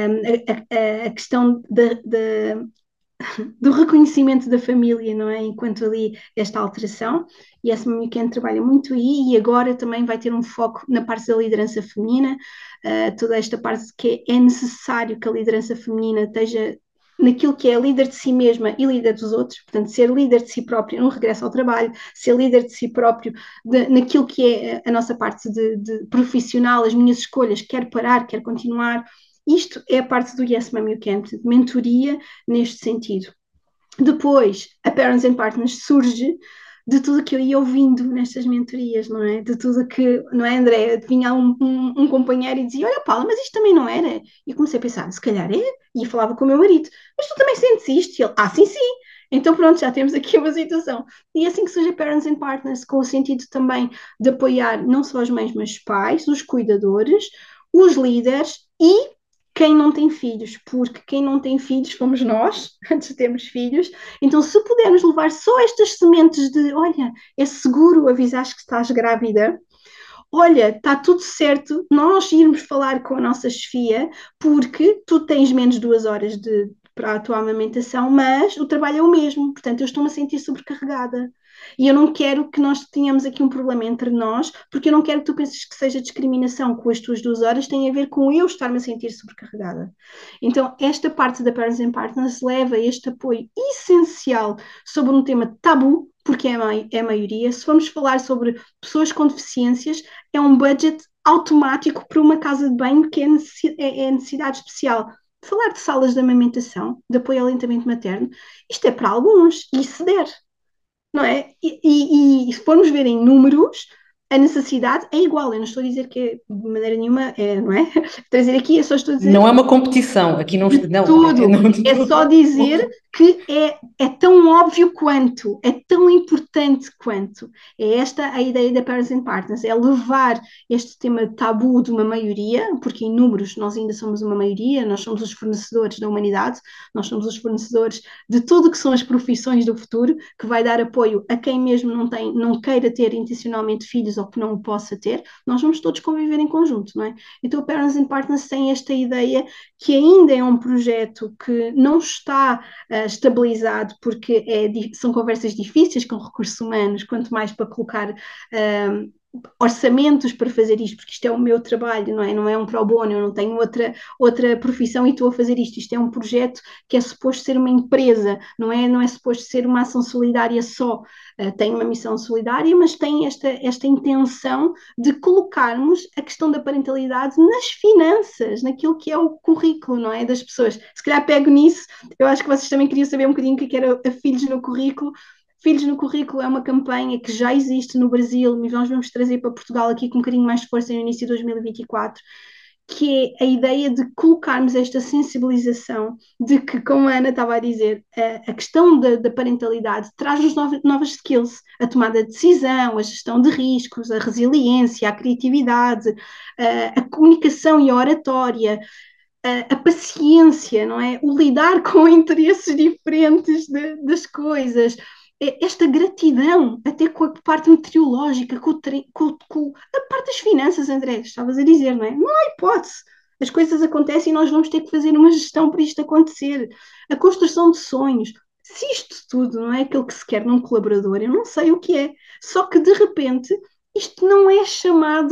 [SPEAKER 3] a questão do reconhecimento da família, não é? Enquanto ali esta alteração, e essa Mami Ken trabalha muito aí, e agora também vai ter um foco na parte da liderança feminina, toda esta parte que é necessário que a liderança feminina esteja naquilo que é líder de si mesma e líder dos outros, portanto, ser líder de si próprio no regresso ao trabalho, ser líder de si próprio naquilo que é a nossa parte de profissional, as minhas escolhas, quer parar, quer continuar. Isto é a parte do Yes Mom You Can, portanto, mentoria neste sentido. Depois, a Parents and Partners surge de tudo que eu ia ouvindo nestas mentorias, não é? De tudo que, não é, André? Vinha um companheiro e dizia: Olha, Paula, mas isto também não era. E eu comecei a pensar: se calhar é. E falava com o meu marido: Mas tu também sentes isto? E ele: Ah, sim, sim. Então, pronto, já temos aqui uma situação. E assim que surge a Parents and Partners, com o sentido também de apoiar não só as mães, mas os pais, os cuidadores, os líderes e quem não tem filhos, porque quem não tem filhos fomos nós, antes de termos filhos. Então, se pudermos levar só estas sementes de, olha, é seguro avisar que estás grávida, olha, está tudo certo, nós irmos falar com a nossa chefia, porque tu tens menos de 2 horas para a tua amamentação, mas o trabalho é o mesmo, portanto eu estou-me a sentir sobrecarregada. E eu não quero que nós tenhamos aqui um problema entre nós, porque eu não quero que tu penses que seja discriminação com as tuas 2 horas, tem a ver com eu estar-me a sentir sobrecarregada. Então, esta parte da Parents and Partners leva este apoio essencial sobre um tema tabu, porque é a maioria. Se formos falar sobre pessoas com deficiências, é um budget automático para uma casa de banho que é necessidade especial. Falar de salas de amamentação, de apoio ao aleitamento materno, isto é para alguns, e se der, não é? E se formos ver em números, a necessidade é igual. Eu não estou a dizer que de maneira nenhuma é, não é? Estou a dizer aqui, eu só estou a dizer
[SPEAKER 1] Não é uma competição, aqui não, não,
[SPEAKER 3] tudo.
[SPEAKER 1] não,
[SPEAKER 3] É só dizer que é tão óbvio quanto, é tão importante quanto. É esta a ideia da Parents and Partners, é levar este tema tabu de uma maioria, porque em números nós ainda somos uma maioria, nós somos os fornecedores da humanidade, nós somos os fornecedores de tudo que são as profissões do futuro, que vai dar apoio a quem mesmo não queira ter intencionalmente filhos ou que não o possa ter, nós vamos todos conviver em conjunto, não é? Então o Parents and Partners tem esta ideia que ainda é um projeto que não está estabilizado, porque são conversas difíceis com recursos humanos, quanto mais para colocar orçamentos para fazer isto, porque isto é o meu trabalho, não é? Não é um pro bono, eu não tenho outra profissão e estou a fazer isto. Isto é um projeto que é suposto ser uma empresa, não é suposto ser uma ação solidária só. Tem uma missão solidária, mas tem esta intenção de colocarmos a questão da parentalidade nas finanças, naquilo que é o currículo, não é? Das pessoas. Se calhar pego nisso, eu acho que vocês também queriam saber um bocadinho o que era a Filhos no Currículo. Filhos no Currículo é uma campanha que já existe no Brasil, mas nós vamos trazer para Portugal aqui com um bocadinho mais de força no início de 2024, que é a ideia de colocarmos esta sensibilização de que, como a Ana estava a dizer, a questão da parentalidade traz-nos novas skills, a tomada de decisão, a gestão de riscos, a resiliência, a criatividade, a comunicação e a oratória, a paciência, não é? O lidar com interesses diferentes das coisas, esta gratidão, até com a parte meteorológica, com a parte das finanças, André, estavas a dizer, não é? Não há hipótese. As coisas acontecem e nós vamos ter que fazer uma gestão para isto acontecer. A construção de sonhos. Se isto tudo não é aquilo que se quer num colaborador, eu não sei o que é. Só que, de repente, isto não é chamado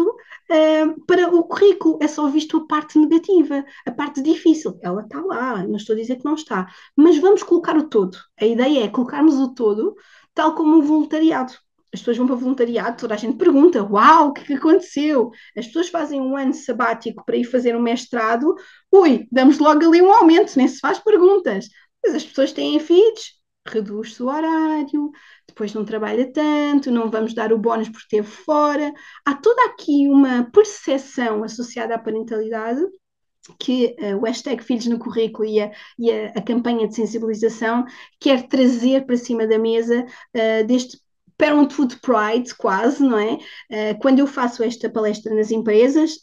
[SPEAKER 3] para o currículo, é só visto a parte negativa, a parte difícil. Ela está lá, não estou a dizer que não está, mas vamos colocar o todo. A ideia é colocarmos o todo, tal como o voluntariado. As pessoas vão para o voluntariado, toda a gente pergunta: Uau, o que aconteceu? As pessoas fazem um ano sabático para ir fazer um mestrado, ui, damos logo ali um aumento, nem se faz perguntas. Mas as pessoas têm filhos, reduz-se o horário, depois não trabalha tanto, não vamos dar o bónus por esteve fora. Há toda aqui uma percepção associada à parentalidade que o hashtag Filhos no Currículo e a campanha de sensibilização quer trazer para cima da mesa deste Parenthood Pride, quase, não é? Quando eu faço esta palestra nas empresas,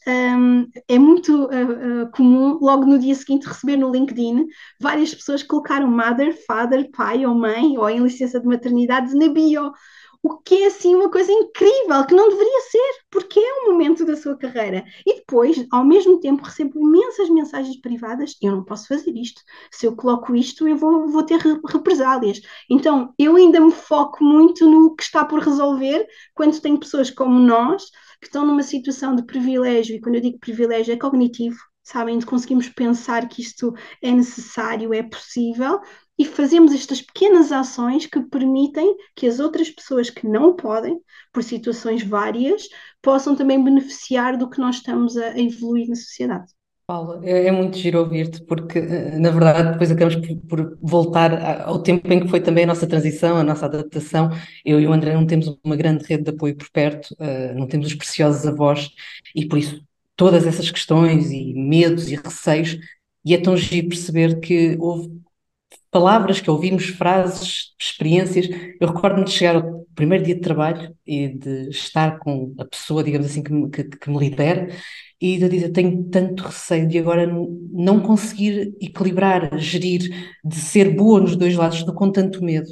[SPEAKER 3] é muito comum, logo no dia seguinte, receber no LinkedIn várias pessoas que colocaram mother, father, pai ou mãe, ou em licença de maternidade na bio. O que é assim uma coisa incrível, que não deveria ser, porque é um momento da sua carreira. E depois, ao mesmo tempo, recebo imensas mensagens privadas. Eu não posso fazer isto. Se eu coloco isto, eu vou ter represálias. Então, eu ainda me foco muito no que está por resolver quando tenho pessoas como nós, que estão numa situação de privilégio, e quando eu digo privilégio é cognitivo, sabem, de conseguimos pensar que isto é necessário, é possível, e fazemos estas pequenas ações que permitem que as outras pessoas que não podem, por situações várias, possam também beneficiar do que nós estamos a evoluir na sociedade.
[SPEAKER 1] Paula, é muito giro ouvir-te, porque, na verdade, depois acabamos por voltar ao tempo em que foi também a nossa transição, a nossa adaptação. Eu e o André não temos uma grande rede de apoio por perto, não temos os preciosos avós, e por isso todas essas questões e medos e receios, e é tão giro perceber que houve palavras que ouvimos, frases, experiências. Eu recordo-me de chegar ao primeiro dia de trabalho e de estar com a pessoa, digamos assim, que me lidera, e de eu dizer, tenho tanto receio de agora não conseguir equilibrar, gerir, de ser boa nos dois lados, estou com tanto medo.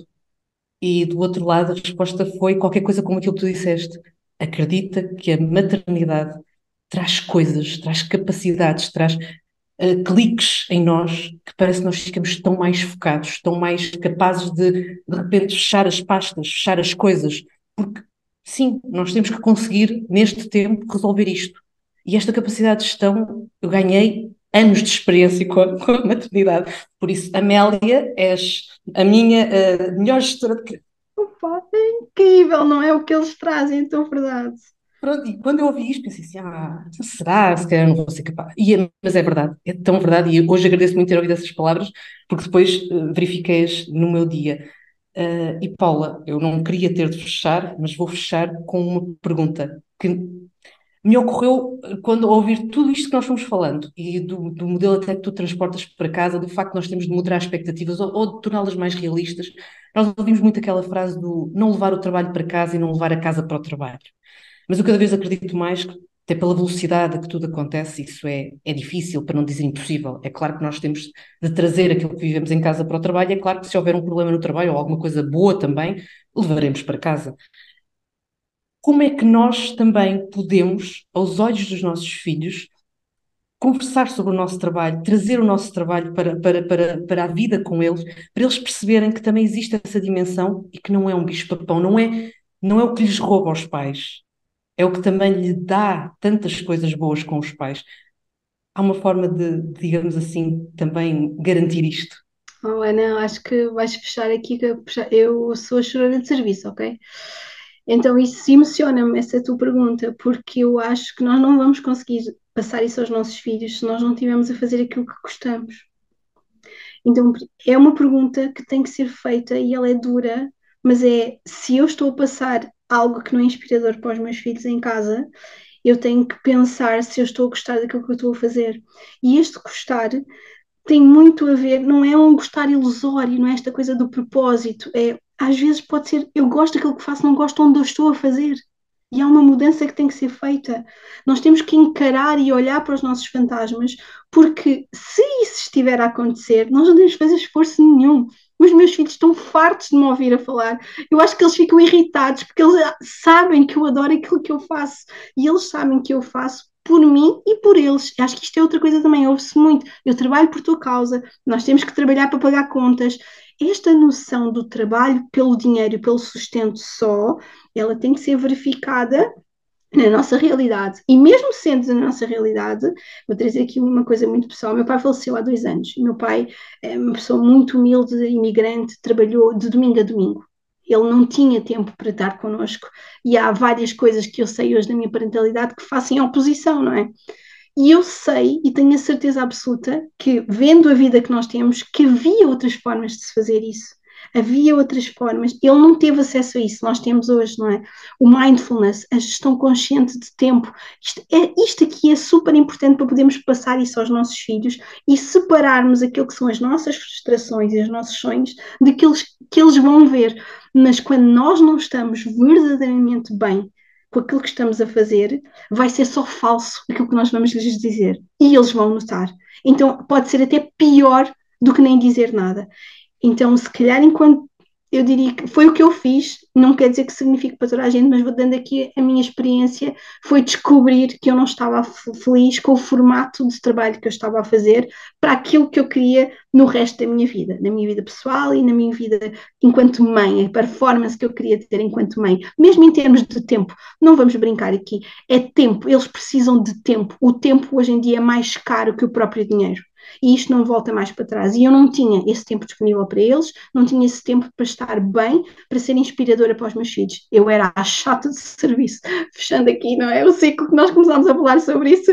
[SPEAKER 1] E do outro lado a resposta foi qualquer coisa como aquilo que tu disseste. Acredita que a maternidade traz coisas, traz capacidades, traz cliques em nós que parece que nós ficamos tão mais focados, tão mais capazes de repente fechar as pastas, fechar as coisas, porque sim, nós temos que conseguir neste tempo resolver isto. E esta capacidade de gestão eu ganhei anos de experiência com a maternidade. Por isso, Amélia, és a minha melhor gestora de criança.
[SPEAKER 3] Opa, é incrível, não é o que eles trazem, então, verdade.
[SPEAKER 1] Pronto, e quando eu ouvi isto, pensei assim, será? Se calhar não vou ser capaz. Mas é verdade, é tão verdade, e hoje agradeço muito ter ouvido essas palavras, porque depois verifiquei-as no meu dia. E Paula, eu não queria ter de fechar, mas vou fechar com uma pergunta que me ocorreu quando ouvir tudo isto que nós fomos falando, e do modelo até que tu transportas para casa, do facto de nós temos de moderar expectativas ou de torná-las mais realistas. Nós ouvimos muito aquela frase do não levar o trabalho para casa e não levar a casa para o trabalho. Mas eu cada vez acredito mais que, até pela velocidade a que tudo acontece, isso é difícil, para não dizer impossível. É claro que nós temos de trazer aquilo que vivemos em casa para o trabalho, é claro que se houver um problema no trabalho ou alguma coisa boa também, levaremos para casa. Como é que nós também podemos, aos olhos dos nossos filhos, conversar sobre o nosso trabalho, trazer o nosso trabalho para a vida com eles, para eles perceberem que também existe essa dimensão e que não é um bicho-papão, não é o que lhes rouba aos pais, é o que também lhe dá tantas coisas boas com os pais. Há uma forma digamos assim, também garantir isto.
[SPEAKER 3] Oh, Ana, acho que vais fechar aqui, que eu sou a choradora de serviço, ok? Então isso emociona-me, essa tua pergunta, porque eu acho que nós não vamos conseguir passar isso aos nossos filhos se nós não estivermos a fazer aquilo que gostamos. Então é uma pergunta que tem que ser feita e ela é dura, mas é se eu estou a passar algo que não é inspirador para os meus filhos em casa, eu tenho que pensar se eu estou a gostar daquilo que eu estou a fazer. E este gostar tem muito a ver, não é um gostar ilusório, não é esta coisa do propósito, é às vezes pode ser eu gosto daquilo que faço, não gosto onde eu estou a fazer. E há uma mudança que tem que ser feita. Nós temos que encarar e olhar para os nossos fantasmas, porque se isso estiver a acontecer, nós não temos que fazer esforço nenhum. Os meus filhos estão fartos de me ouvir a falar. Eu acho que eles ficam irritados porque eles sabem que eu adoro aquilo que eu faço e eles sabem que eu faço por mim e por eles. Acho que isto é outra coisa também, ouve-se muito. Eu trabalho por tua causa, nós temos que trabalhar para pagar contas. Esta noção do trabalho pelo dinheiro e pelo sustento só, ela tem que ser verificada na nossa realidade. E mesmo sendo na nossa realidade, vou trazer aqui uma coisa muito pessoal. Meu pai faleceu há 2 anos. Meu pai é uma pessoa muito humilde, imigrante, trabalhou de domingo a domingo. Ele não tinha tempo para estar connosco. E há várias coisas que eu sei hoje da minha parentalidade que fazem oposição, não é? E eu sei e tenho a certeza absoluta que, vendo a vida que nós temos, que havia outras formas de se fazer isso. Havia outras formas. Ele não teve acesso a isso. Nós temos hoje, não é? O mindfulness, a gestão consciente de tempo. Isto aqui é super importante para podermos passar isso aos nossos filhos e separarmos aquilo que são as nossas frustrações e os nossos sonhos daqueles que eles vão ver. Mas quando nós não estamos verdadeiramente bem com aquilo que estamos a fazer, vai ser só falso aquilo que nós vamos lhes dizer. E eles vão notar. Então pode ser até pior do que nem dizer nada. Então, se calhar, enquanto eu diria que foi o que eu fiz, não quer dizer que signifique para toda a gente, mas vou dando aqui a minha experiência, foi descobrir que eu não estava feliz com o formato de trabalho que eu estava a fazer para aquilo que eu queria no resto da minha vida, na minha vida pessoal e na minha vida enquanto mãe, a performance que eu queria ter enquanto mãe, mesmo em termos de tempo. Não vamos brincar aqui, é tempo, eles precisam de tempo. O tempo hoje em dia é mais caro que o próprio dinheiro. E isto não volta mais para trás. E eu não tinha esse tempo disponível para eles, não tinha esse tempo para estar bem, para ser inspiradora para os meus filhos. Eu era a chata de serviço, fechando aqui, não é? O ciclo que nós começámos a falar sobre isso,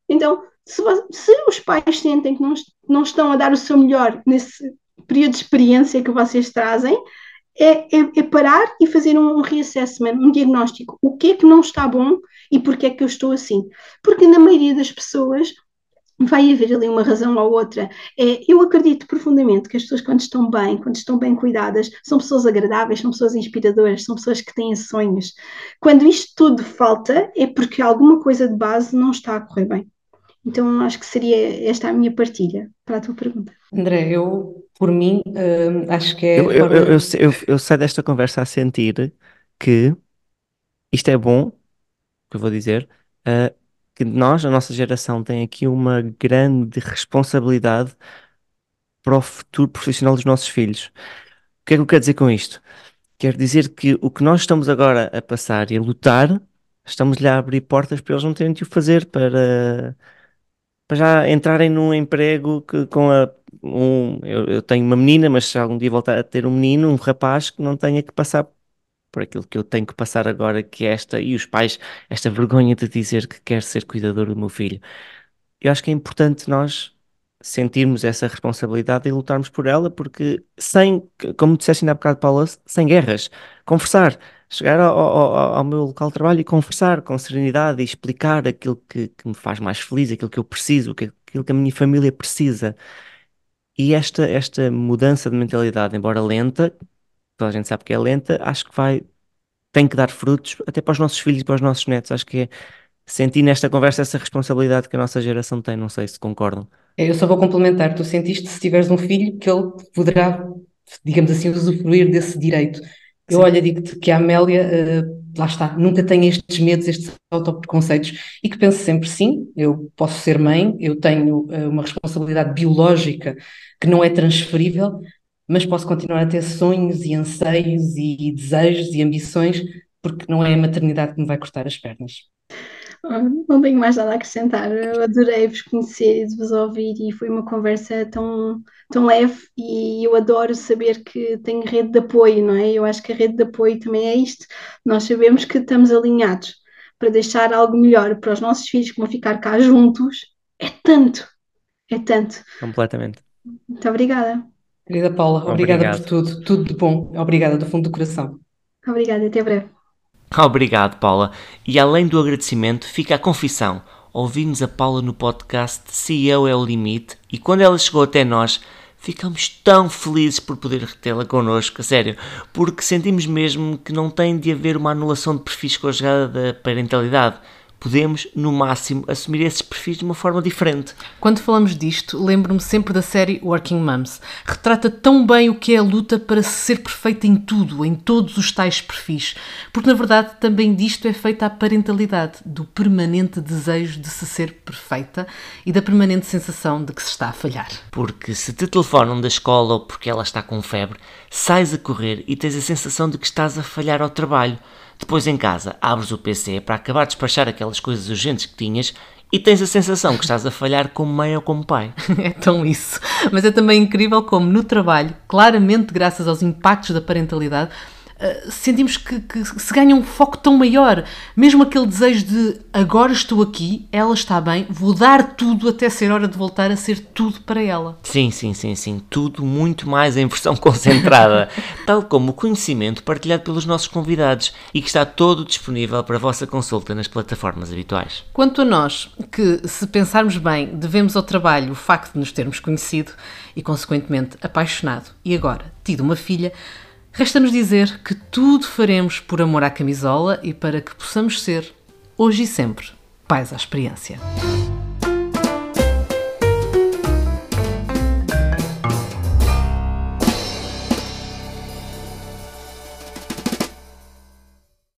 [SPEAKER 3] Então, se os pais sentem que não estão a dar o seu melhor nesse período de experiência que vocês trazem, é parar e fazer um reassessment, um diagnóstico. O que é que não está bom e porquê é que eu estou assim? Porque na maioria das pessoas vai haver ali uma razão ou outra. Eu acredito profundamente que as pessoas, quando estão bem cuidadas, são pessoas agradáveis, são pessoas inspiradoras, são pessoas que têm sonhos. Quando isto tudo falta, é porque alguma coisa de base não está a correr bem. Então, acho que seria esta a minha partilha para a tua pergunta.
[SPEAKER 1] André, eu, por mim, acho que é
[SPEAKER 4] Eu,
[SPEAKER 1] a
[SPEAKER 4] eu,
[SPEAKER 1] forma.
[SPEAKER 4] eu saio desta conversa a sentir que isto é bom, que eu vou dizer, uh, que nós, a nossa geração, tem aqui uma grande responsabilidade para o futuro profissional dos nossos filhos. O que é que eu quero dizer com isto? Quero dizer que o que nós estamos agora a passar e a lutar, estamos-lhe a abrir portas para eles não terem de o fazer, para já entrarem num emprego que eu tenho uma menina, mas se algum dia voltar a ter um menino, um rapaz que não tenha que passar por aquilo que eu tenho que passar agora, que é e os pais, esta vergonha de dizer que quer ser cuidador do meu filho. Eu acho que é importante nós sentirmos essa responsabilidade e lutarmos por ela, porque como disseste ainda há bocado, Paula, sem guerras, conversar, chegar ao meu local de trabalho e conversar com serenidade e explicar aquilo que me faz mais feliz, aquilo que eu preciso, aquilo que a minha família precisa. E esta mudança de mentalidade, embora lenta, toda a gente sabe que é lenta, acho que tem que dar frutos até para os nossos filhos e para os nossos netos. Acho que senti nesta conversa essa responsabilidade que a nossa geração tem, não sei se concordam.
[SPEAKER 1] Eu só vou complementar. Tu sentiste, se tiveres um filho, que ele poderá, digamos assim, usufruir desse direito. Eu,
[SPEAKER 4] Sim.
[SPEAKER 1] olha, digo-te que a Amélia, lá está, nunca tem estes medos, estes autopreconceitos, e que penso sempre, sim, eu posso ser mãe, eu tenho uma responsabilidade biológica que não é transferível, mas posso continuar a ter sonhos e anseios e desejos e ambições, porque não é a maternidade que me vai cortar as pernas.
[SPEAKER 3] Não tenho mais nada a acrescentar. Eu adorei vos conhecer e de vos ouvir, e foi uma conversa tão leve. E eu adoro saber que tenho rede de apoio, não é? Eu acho que a rede de apoio também é isto. Nós sabemos que estamos alinhados para deixar algo melhor para os nossos filhos que vão ficar cá juntos. É tanto, é tanto.
[SPEAKER 4] Completamente.
[SPEAKER 3] Muito obrigada.
[SPEAKER 1] Querida Paula, obrigada por
[SPEAKER 4] Obrigado.
[SPEAKER 1] tudo, tudo de bom. Obrigada do fundo do coração.
[SPEAKER 3] Obrigada, até breve.
[SPEAKER 2] Obrigado, Paula. E além do agradecimento, fica a confissão. Ouvimos a Paula no podcast CEO é o Limite e quando ela chegou até nós, ficamos tão felizes por poder retê-la connosco, a sério, porque sentimos mesmo que não tem de haver uma anulação de perfis com a chegada da parentalidade. Podemos, no máximo, assumir esses perfis de uma forma diferente.
[SPEAKER 1] Quando falamos disto, lembro-me sempre da série Working Moms. Retrata tão bem o que é a luta para ser perfeita em tudo, em todos os tais perfis. Porque, na verdade, também disto é feita a parentalidade, do permanente desejo de se ser perfeita e da permanente sensação de que se está a falhar.
[SPEAKER 2] Porque se te telefonam da escola ou porque ela está com febre, sais a correr e tens a sensação de que estás a falhar ao trabalho. Depois em casa, abres o PC para acabar de despachar aquelas coisas urgentes que tinhas e tens a sensação que estás a falhar como mãe ou como pai.
[SPEAKER 1] É tão isso. Mas é também incrível como no trabalho, claramente graças aos impactos da parentalidade, sentimos que se ganha um foco tão maior. Mesmo aquele desejo de agora estou aqui, ela está bem, vou dar tudo até ser hora de voltar a ser tudo para ela.
[SPEAKER 2] Sim. Tudo muito mais em versão concentrada. Tal como o conhecimento partilhado pelos nossos convidados e que está todo disponível para a vossa consulta nas plataformas habituais.
[SPEAKER 1] Quanto a nós, que se pensarmos bem, devemos ao trabalho o facto de nos termos conhecido e, consequentemente, apaixonado e agora tido uma filha, resta-nos dizer que tudo faremos por amor à camisola e para que possamos ser, hoje e sempre, pais à experiência.